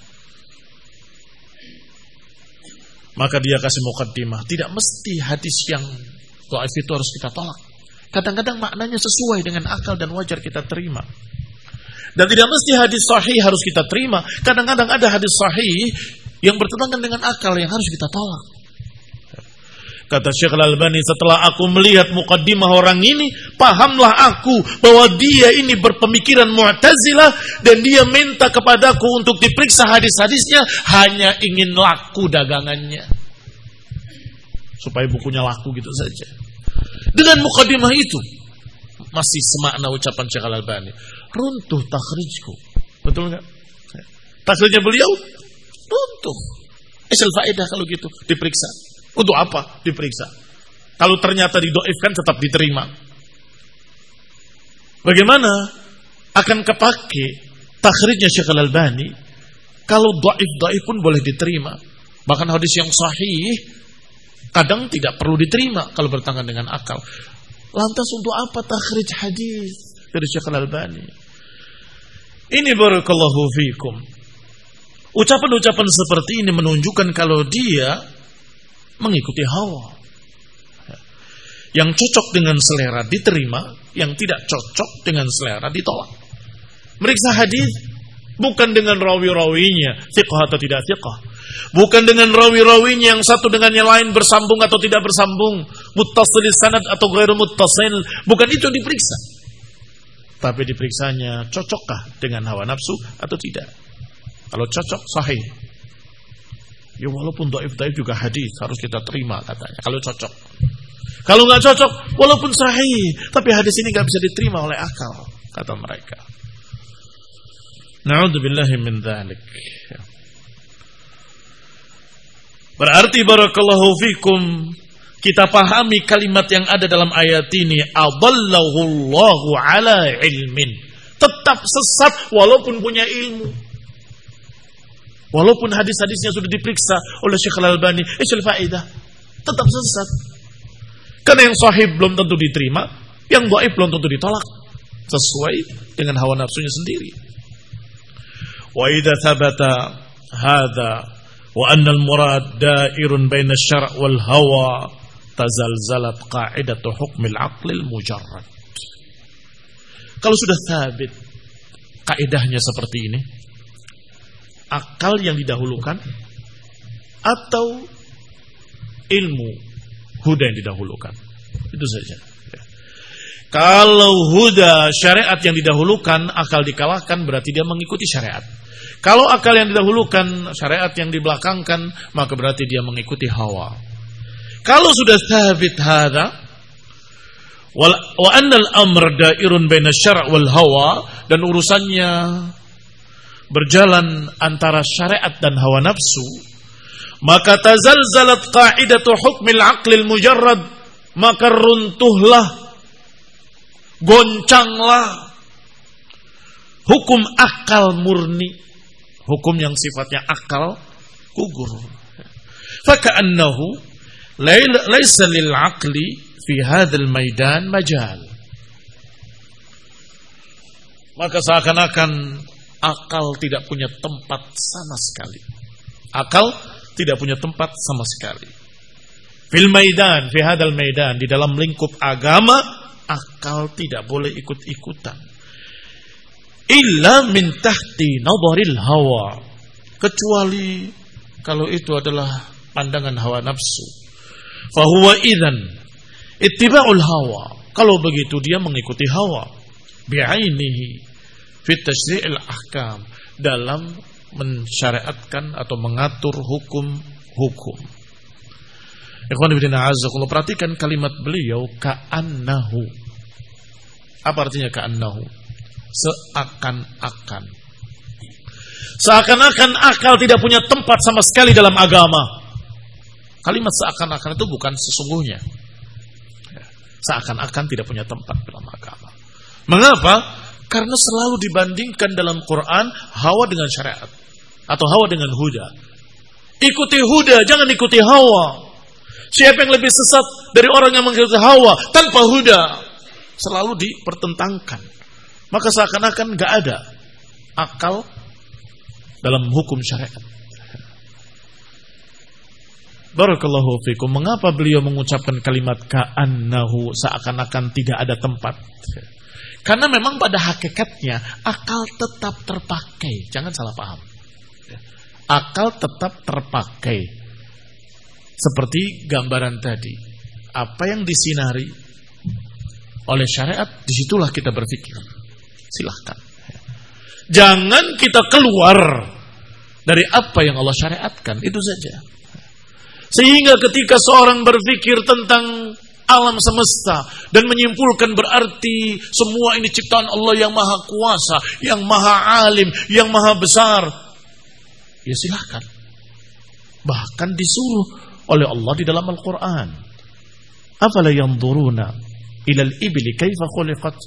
Maka dia kasih muqaddimah. Tidak mesti hadis yang dhaif itu harus kita tolak. Kadang-kadang maknanya sesuai dengan akal dan wajar kita terima. Dan tidak mesti hadis sahih harus kita terima. Kadang-kadang ada hadis sahih yang bertentangan dengan akal yang harus kita tolak. Kata Syekh Al-Albani, setelah aku melihat muqaddimah orang ini, pahamlah aku bahwa dia ini berpemikiran Mu'tazilah, dan dia minta kepadaku untuk diperiksa hadis-hadisnya hanya ingin laku dagangannya, supaya bukunya laku gitu saja. Dengan muqaddimah itu masih semakna ucapan Syekh Al-Albani, runtuh takhrijku. Betul enggak? Takhrijnya beliau runtuh. Isal faedah kalau gitu diperiksa. Untuk apa diperiksa? Kalau ternyata didoifkan tetap diterima. Bagaimana akan kepake takhrijnya Syekh Al-Albani kalau dhaif-dhaif pun boleh diterima. Bahkan hadis yang sahih kadang tidak perlu diterima kalau bertentangan dengan akal. Lantas untuk apa takhrij hadis dari Syekh Al-Albani? Ini barakallahu fikum. Ucapan-ucapan seperti ini menunjukkan kalau dia mengikuti hawa. Yang cocok dengan selera diterima, yang tidak cocok dengan selera ditolak. Meriksa hadis bukan dengan rawi-rawinya, thiqah atau tidak thiqah. Bukan dengan rawi-rawinya yang satu dengan yang lain bersambung atau tidak bersambung, muttasil sanad atau ghairu muttasil. Bukan itu yang diperiksa. Tapi diperiksanya cocokkah dengan hawa nafsu atau tidak. Kalau cocok, sahih. Ya walaupun dhaif-dhaif juga hadis harus kita terima katanya. Kalau cocok. Kalau nggak cocok, walaupun sahih, tapi hadis ini nggak bisa diterima oleh akal, kata mereka. Na'udzubillahi min dzalik. Berarti barakallahu fikum, kita pahami kalimat yang ada dalam ayat ini, adallahu Allahu ala ilmin. Tetap sesat walaupun punya ilmu. Walaupun hadis-hadisnya sudah diperiksa oleh Syekh Al-Albani, isul faidah, tetap sesat. Karena yang sahih belum tentu diterima, yang dhaif belum tentu ditolak, sesuai dengan hawa nafsunya sendiri. Wa idza thabata hadza wa anna al-murad da'irun baina asy-syar' wal hawa tazalzalat qa'idatu hukm al-'aql al-mujarrad. Kalau sudah sabit kaidahnya seperti ini, akal yang didahulukan atau ilmu huda yang didahulukan, itu saja. Kalau huda syariat yang didahulukan, akal dikalahkan, berarti dia mengikuti syariat. Kalau akal yang didahulukan, syariat yang dibelakangkan, maka berarti dia mengikuti hawa. Kalau sudah thabit hadza wa anna al-amr da'irun baina asy-syar' wal hawa, dan urusannya berjalan antara syariat dan hawa nafsu, maka tazalzalat qa'idatu hukmil aqlil mujarrad, maka runtuhlah, goncanglah hukum akal murni, hukum yang sifatnya akal gugur. Faka'annahu laysa lil aqli fi hadzal maidan majal. Maka seakan-akan akal tidak punya tempat sama sekali. Akal tidak punya tempat sama sekali. Fil maidan, fi hadzal maidan, di dalam lingkup agama, akal tidak boleh ikut-ikutan. Illa min tahti nadharil hawa, kecuali kalau itu adalah pandangan hawa nafsu. Fa huwa idzan ittiba'ul hawa, kalau begitu dia mengikuti hawa bi'ainihi fi tasyri'il ahkam, dalam mensyariatkan atau mengatur hukum-hukum. Ikhwan fillah azzakumullah, perhatikan kalimat beliau ka'annahu. Apa artinya ka'annahu? Seakan-akan. Seakan-akan akal tidak punya tempat sama sekali dalam agama. Kalimat seakan-akan itu bukan sesungguhnya. Seakan-akan tidak punya tempat dalam agama. Mengapa? Karena selalu dibandingkan dalam Quran hawa dengan syariat atau hawa dengan huda. Ikuti huda, jangan ikuti hawa. Siapa yang lebih sesat dari orang yang mengikuti hawa tanpa huda? Selalu dipertentangkan. Maka seakan-akan gak ada akal dalam hukum syariat. Barakallahu fikum. Mengapa beliau mengucapkan kalimat ka'annahu, seakan-akan tidak ada tempat? Karena memang pada hakikatnya akal tetap terpakai. Jangan salah paham. Akal tetap terpakai. Seperti gambaran tadi. Apa yang disinari oleh syariat, disitulah kita berpikir. Silahkan. Jangan kita keluar dari apa yang Allah syariatkan. Itu saja. Sehingga ketika seorang berpikir tentang alam semesta dan menyimpulkan berarti semua ini ciptaan Allah yang maha kuasa, yang maha alim, yang maha besar, ya silahkan. Bahkan disuruh oleh Allah di dalam Al-Quran. Afala yanzuruna ilal ibli kaifa khuliqat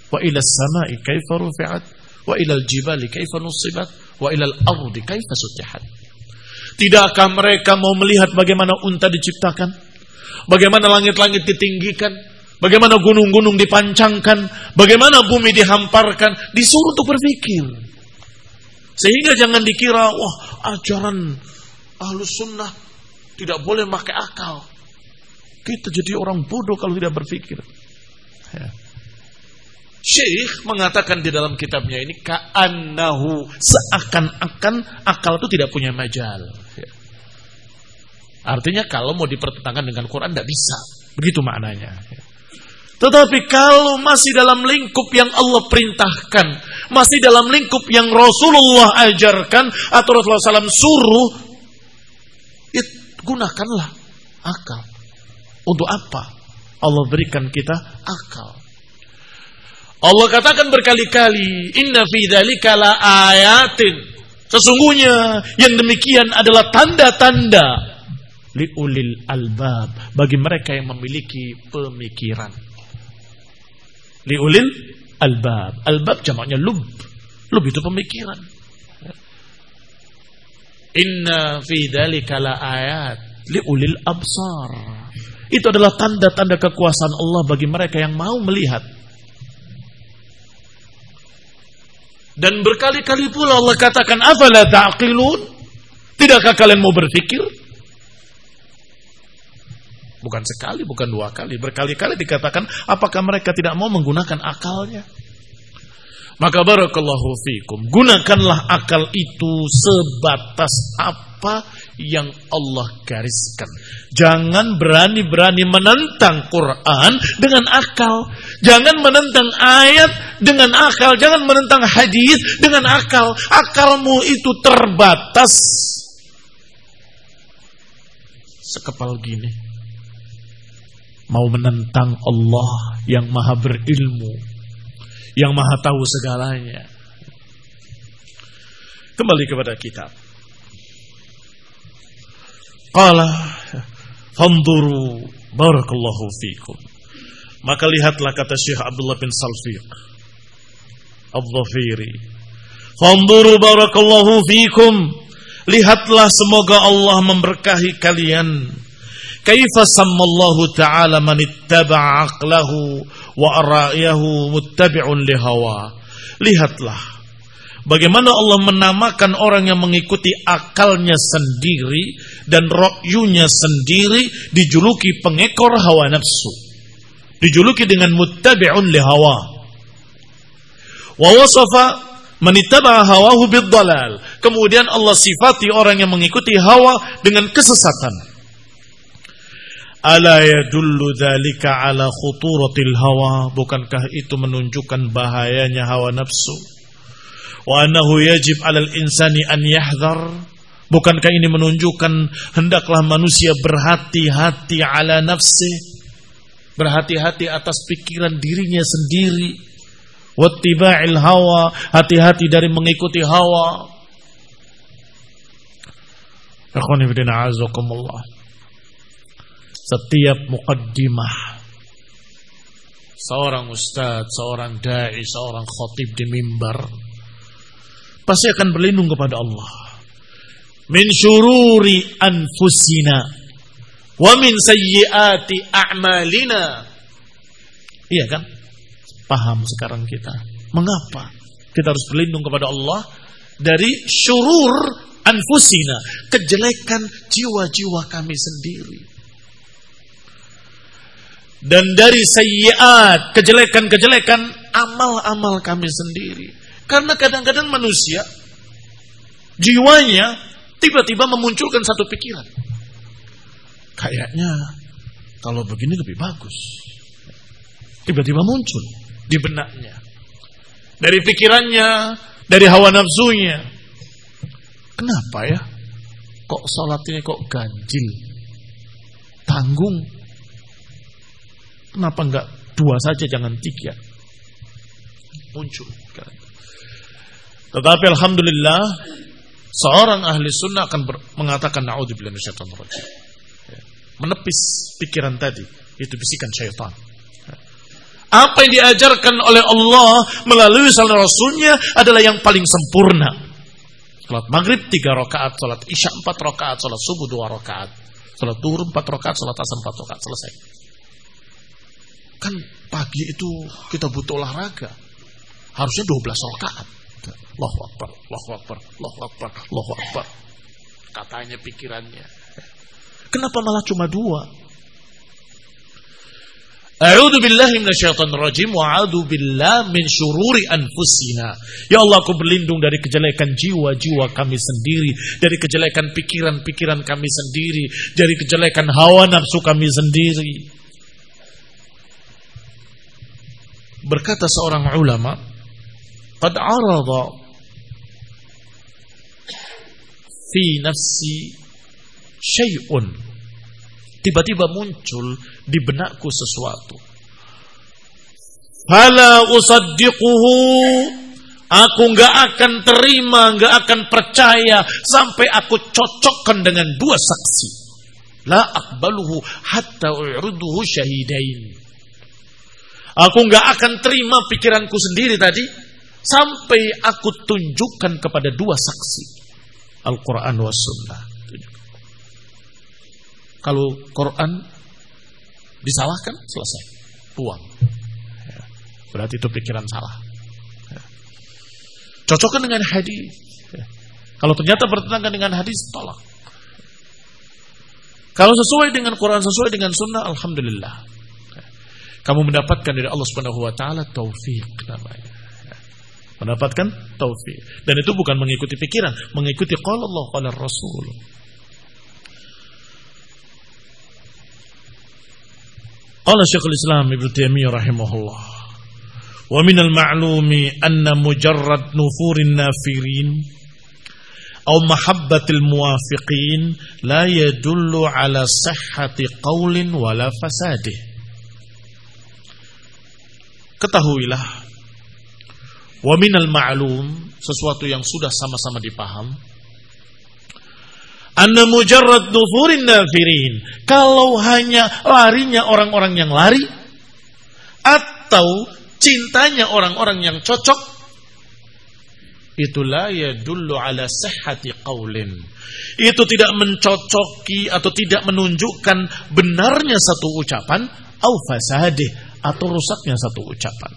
Wa ilal samai kaifa rufi'at, wa ilal jibali kaifa nusibat, wa ilal ardi kaifa sutihat. Tidakkah mereka mau melihat bagaimana unta diciptakan, bagaimana langit-langit ditinggikan, bagaimana gunung-gunung dipancangkan, bagaimana bumi dihamparkan? Disuruh untuk berpikir. Sehingga jangan dikira, wah, ajaran Ahlus Sunnah tidak boleh pakai akal. Kita jadi orang bodoh kalau tidak berpikir. Ya. Syekh mengatakan di dalam kitabnya ini, ka'annahu, seakan-akan akal itu tidak punya majal. Ya. Artinya kalau mau dipertentangkan dengan Quran tidak bisa. Begitu maknanya. Ya. Tetapi kalau masih dalam lingkup yang Allah perintahkan, masih dalam lingkup yang Rasulullah ajarkan atau Rasulullah shallallahu alaihi wasallam suruh, ya, gunakanlah akal. Untuk apa Allah berikan kita akal? Allah katakan berkali-kali, inna fi dzalika la ayatin. Sesungguhnya yang demikian adalah tanda-tanda liulil albab, bagi mereka yang memiliki pemikiran. Liulil albab. Albab jamaknya lub. Lub itu pemikiran. Inna fi dzalika la ayat liulil absar. Itu adalah tanda-tanda kekuasaan Allah bagi mereka yang mau melihat. Dan berkali-kali pula Allah katakan, afala ta'qilun? Tidakkah kalian mau berpikir? Bukan sekali, bukan dua kali, berkali-kali dikatakan, apakah mereka tidak mau menggunakan akalnya? Maka barakallahu fikum, gunakanlah akal itu sebatas apa yang Allah gariskan. Jangan berani-berani menentang Quran dengan akal. Jangan menentang ayat dengan akal. Jangan menentang hadis dengan akal. Akalmu itu terbatas sekepal gini. Mau menentang Allah yang maha berilmu, yang maha tahu segalanya. Kembali kepada kitab. Qala fanzuru barakallahu fikum. Maka lihatlah, kata Syekh Abdullah bin Salfiq Al-Dhafiri, fanzuru barakallahu fikum, lihatlah semoga Allah memberkahi kalian. Kaifa sammallahu ta'ala man ittaba'a aqlahu wa ara'yahu muttabi'un lihawa. Lihatlah bagaimana Allah menamakan orang yang mengikuti akalnya sendiri dan ra'yunya sendiri, dijuluki pengekor hawa nafsu, dijuluki dengan muttabi'un lihawa. Wa wasafa man ittaba'a hawahu bid-dhalal. Kemudian Allah sifati orang yang mengikuti hawa dengan kesesatan. Ala yadullu dzalika ala khuturatil hawa. Bukankah itu menunjukkan bahayanya hawa nafsu? Wa annahu yajib 'alal insani an yahdhar. Bukankah ini menunjukkan hendaklah manusia berhati-hati ala nafsi, berhati-hati atas pikiran dirinya sendiri. Wattiba'il hawa, hati-hati dari mengikuti hawa. Ikhwani fillah azakumullah. Setiap muqaddimah seorang ustaz, seorang da'i, seorang khatib di mimbar pasti akan berlindung kepada Allah min syururi anfusina wa min sayyiati a'malina. Iya kan? Paham sekarang kita mengapa kita harus berlindung kepada Allah dari syurur anfusina, kejelekan jiwa-jiwa kami sendiri, dan dari sayyiat, kejelekan-kejelekan amal-amal kami sendiri. Karena kadang-kadang manusia jiwanya tiba-tiba memunculkan satu pikiran, kayaknya kalau begini lebih bagus. Tiba-tiba muncul di benaknya, dari pikirannya, dari hawa nafsunya. Kenapa ya kok sholatnya kok ganjil, tanggung? Kenapa enggak dua saja, jangan tiga? Muncul. Tetapi alhamdulillah, seorang ahli sunnah akan ber- mengatakan na'udzubillahi minasyaitonir rajim. Menepis pikiran tadi, itu bisikan syaitan. Apa yang diajarkan oleh Allah melalui salat Rasulnya adalah yang paling sempurna. Salat maghrib tiga rakaat, salat isya empat rakaat, salat subuh dua rakaat, salat zuhur empat rakaat, salat asar empat rakaat, selesai. Kan pagi itu kita butuh olahraga, harusnya dua belas rakaat. Allahu Akbar, Allahu Akbar, Allahu Akbar, Allahu Akbar. Katanya pikirannya. Kenapa malah cuma dua? A'udzu billahi minasyaitonir rajim wa a'udzu billahi min syururi anfusina. Ya Allah, aku berlindung dari kejelekan jiwa-jiwa kami sendiri, dari kejelekan pikiran-pikiran kami sendiri, dari kejelekan hawa nafsu kami sendiri. Berkata seorang ulama, qad arada fi nafsi syai'un. Tiba-tiba muncul di benakku sesuatu. Fala usaddiquhu, aku enggak akan terima, enggak akan percaya sampai aku cocokkan dengan dua saksi. La aqbaluhu hatta u'riduhu syahidain. Aku enggak akan terima pikiranku sendiri tadi sampai aku tunjukkan kepada dua saksi, Al-Quran was Sunnah. Kalau Quran disalahkan, selesai, buang. Ya, berarti itu pikiran salah. Ya. Cocokkan dengan hadis. Ya. Kalau ternyata bertentangan dengan hadis, tolak. Kalau sesuai dengan Quran, sesuai dengan Sunnah, alhamdulillah. Ya. Kamu mendapatkan dari Allah Subhanahu Wa Taala taufik namanya. Ya. Mendapatkan taufik. Dan itu bukan mengikuti pikiran, mengikuti qala Allah qala Rasul. Qala Syekhul Islam Ibnu Taimiyah rahimahullah, wa minal ma'lumi anna mujarrad nufurin nafirin aw mahabbatil muwafiqin la yadullu ala sihhati qaulin wala fasadih. Ketahuilah, wa minal ma'lum, sesuatu yang sudah sama-sama dipaham, anna mujarrad nufurin nafirin, kalau hanya larinya orang-orang yang lari atau cintanya orang-orang yang cocok, itulah yadullu ala sihhati qaulin, itu tidak mencocoki atau tidak menunjukkan benarnya satu ucapan, au fasadih, atau rusaknya satu ucapan.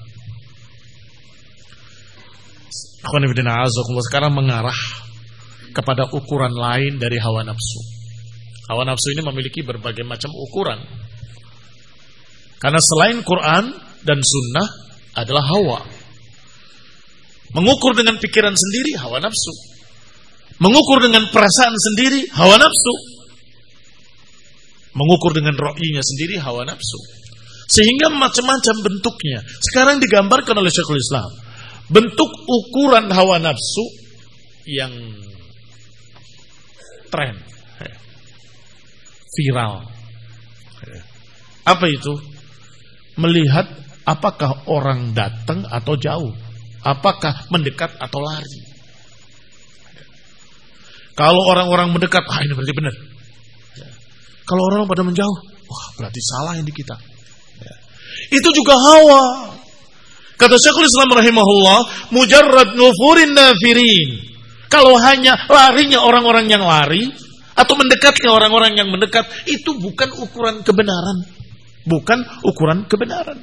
Sekarang mengarah kepada ukuran lain dari hawa nafsu. Hawa nafsu ini memiliki berbagai macam ukuran. Karena selain Quran dan Sunnah adalah hawa. Mengukur dengan pikiran sendiri, hawa nafsu. Mengukur dengan perasaan sendiri, hawa nafsu. Mengukur dengan ro'inya sendiri, hawa nafsu. Sehingga macam-macam bentuknya. Sekarang digambarkan oleh Syekhul Islam. Bentuk ukuran hawa nafsu yang tren, viral. Apa itu? Melihat apakah orang datang atau jauh, apakah mendekat atau lari. Kalau orang-orang mendekat, ah ini berarti benar. Kalau orang pada menjauh, wah berarti salah ini kita. Itu juga hawa. Kata Syekhul Islam rahimahullah, mujarrad nufurin nafirin, kalau hanya larinya orang-orang yang lari atau mendekatnya orang-orang yang mendekat, itu bukan ukuran kebenaran. Bukan ukuran kebenaran.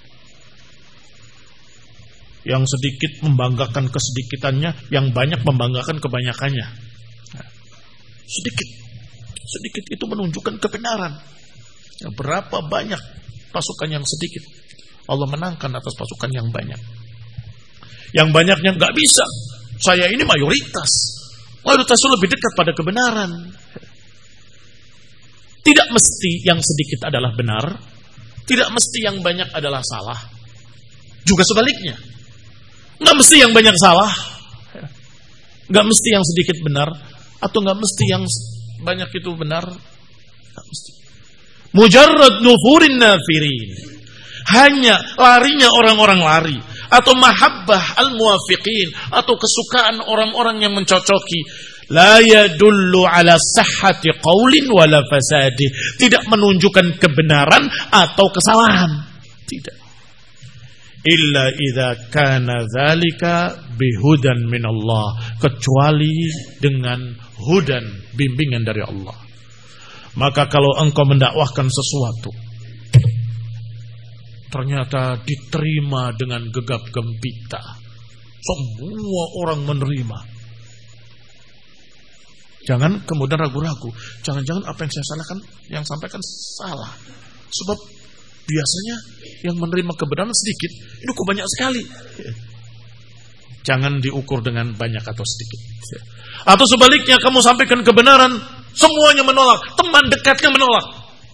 Yang sedikit membanggakan kesedikitannya, yang banyak membanggakan kebanyakannya. Sedikit. Sedikit itu menunjukkan kebenaran. Berapa banyak pasukan yang sedikit, Allah menangkan atas pasukan yang banyak. Yang banyaknya gak bisa. Saya ini mayoritas. Mayoritas itu lebih dekat pada kebenaran. Tidak mesti yang sedikit adalah benar. Tidak mesti yang banyak adalah salah. Juga sebaliknya. Nggak mesti yang banyak salah. Nggak mesti yang sedikit benar. Atau nggak mesti yang banyak itu benar. Nggak mesti. Mujarrad nufurin nafirin, hanya larinya orang-orang lari, atau mahabbah al-muwafiqin, atau kesukaan orang-orang yang mencocoki, la yadullu ala sahhati qaulin wala fasadi, tidak menunjukkan kebenaran atau kesalahan. Tidak. illa idza kana dzalika bihudan min Allah, kecuali dengan hudan, bimbingan dari Allah. Maka kalau engkau mendakwahkan sesuatu ternyata diterima dengan gegap gempita, semua orang menerima, jangan kemudian ragu-ragu, jangan-jangan apa yang saya salahkan, yang sampaikan salah. Sebab biasanya yang menerima kebenaran sedikit, ini kok banyak sekali. Jangan diukur dengan banyak atau sedikit. Atau sebaliknya, kamu sampaikan kebenaran, semuanya menolak, teman dekatnya menolak,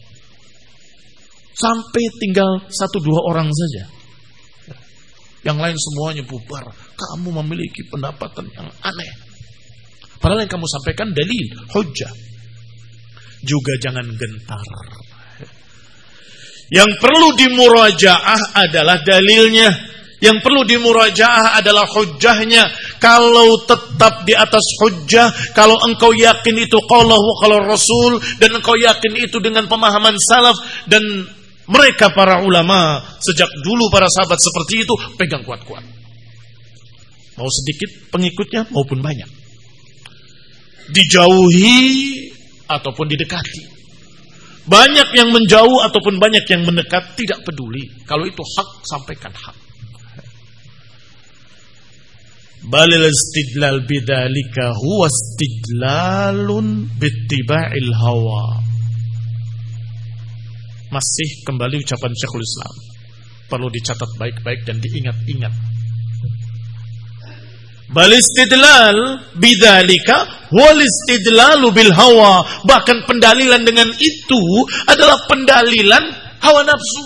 sampai tinggal satu dua orang saja, yang lain semuanya bubar. Kamu memiliki pendapatan yang aneh, padahal yang kamu sampaikan dalil, hujjah. Juga jangan gentar. Yang perlu dimurajaah adalah dalilnya. Yang perlu dimurajaah adalah hujjahnya. Kalau tetap di atas hujjah, kalau engkau yakin itu qala wa qala Rasul, dan engkau yakin itu dengan pemahaman salaf dan mereka para ulama sejak dulu, para sahabat seperti itu, pegang kuat-kuat. Mau sedikit pengikutnya maupun banyak, dijauhi ataupun didekati, banyak yang menjauh ataupun banyak yang mendekat, tidak peduli. Kalau itu hak, sampaikan hak. Balil istidlal bidzalika huwa istidlalun bittiba'il hawa. Masih kembali ucapan Syekhul Islam, perlu dicatat baik-baik dan diingat-ingat. Bal istidlal bidzalika wal istidlalu bil hawa. Bahkan pendalilan dengan itu adalah pendalilan hawa nafsu.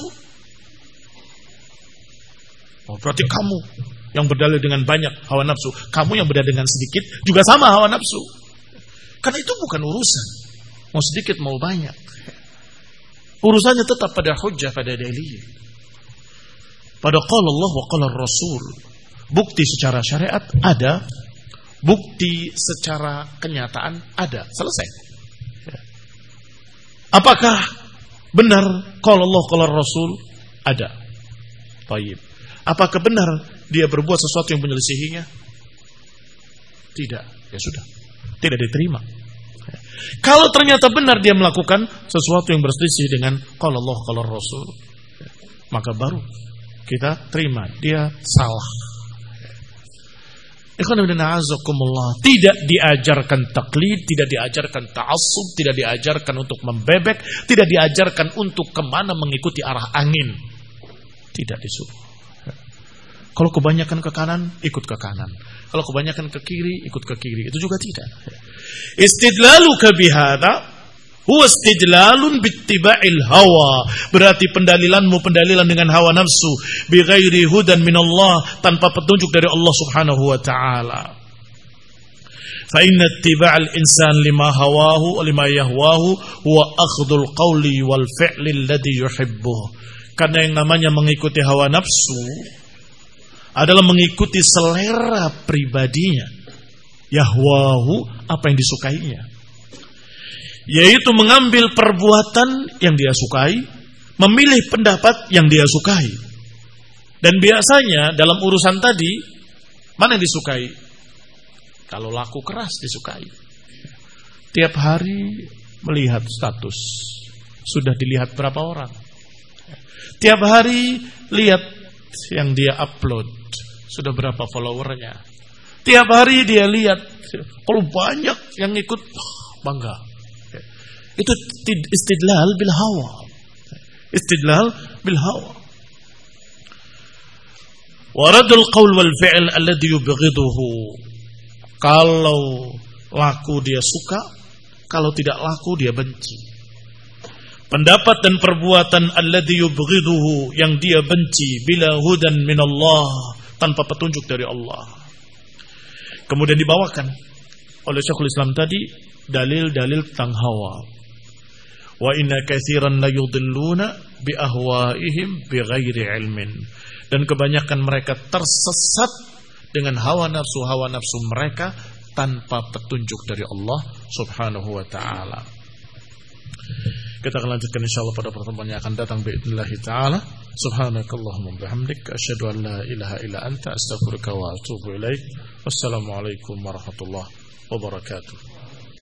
Oh, berarti kamu yang berdalil dengan banyak hawa nafsu, kamu yang berdalil dengan sedikit juga sama hawa nafsu. Karena itu bukan urusan mau sedikit mau banyak. Urusannya tetap pada hujjah, pada dalil, pada qala Allah wa qala Rasul. Bukti secara syariat ada, bukti secara kenyataan ada, selesai. Apakah benar qala Allah qala Rasul? Ada. Baik. Apakah benar dia berbuat sesuatu yang menyelisihinya? Tidak. Ya sudah, tidak diterima. Kalau ternyata benar dia melakukan sesuatu yang berselisih dengan qala Allah qala Rasul, maka baru kita terima dia salah. Ikhwan fillah, a'azzakumullah. Tidak diajarkan taklid, tidak diajarkan ta'assub, tidak diajarkan untuk membebek, tidak diajarkan untuk kemana mengikuti arah angin. Tidak disuruh. Kalau kebanyakan ke kanan, ikut ke kanan. Kalau kebanyakan ke kiri, ikut ke kiri. Itu juga tidak. Istidlaluka bihadza huwa istidlalun bittiba'il hawa. Berarti pendalilanmu pendalilan dengan hawa nafsu, bighairi hudan minallah, tanpa petunjuk dari Allah Subhanahu wa taala. Fa inna ittiba'al insan lima hawahu wa lima yahwahu huwa akhdhul qawli wal fi'li alladhi yuhibbuh. Karena yang namanya mengikuti hawa nafsu adalah mengikuti selera pribadinya, yahwahu, apa yang disukainya, yaitu mengambil perbuatan yang dia sukai, memilih pendapat yang dia sukai. Dan biasanya dalam urusan tadi, mana yang disukai? Kalau laku keras disukai. Tiap hari melihat status, sudah dilihat berapa orang. Tiap hari lihat yang dia upload, sudah berapa followernya. Tiap hari dia lihat, kalau banyak yang ikut, bangga. Itu istidlal bil hawa. Istidlal bil hawa. Waradul qaul wal fi'l alladhi yubghiduhu. Kalau laku dia suka, kalau tidak laku dia benci. Pendapat dan perbuatan alladhi yubghiduhu, yang dia benci, bila hudan minallah, tanpa petunjuk dari Allah. Kemudian dibawakan oleh Syekhul Islam tadi dalil-dalil tentang hawa. Wa inna katsiran la yudilluna bi ahwaihim bi ghairi ilmin. Dan kebanyakan mereka tersesat dengan hawa nafsu-hawa nafsu mereka tanpa petunjuk dari Allah Subhanahu wa taala. Kita akan lanjutkan insyaallah pada pertemuan yang akan datang biidznillah taala. Subhanakallahumma bihamdik asyhadu an la ilaha illa anta astaghfiruka wa atubu ilaik. Wassalamualaikum warahmatullahi wabarakatuh.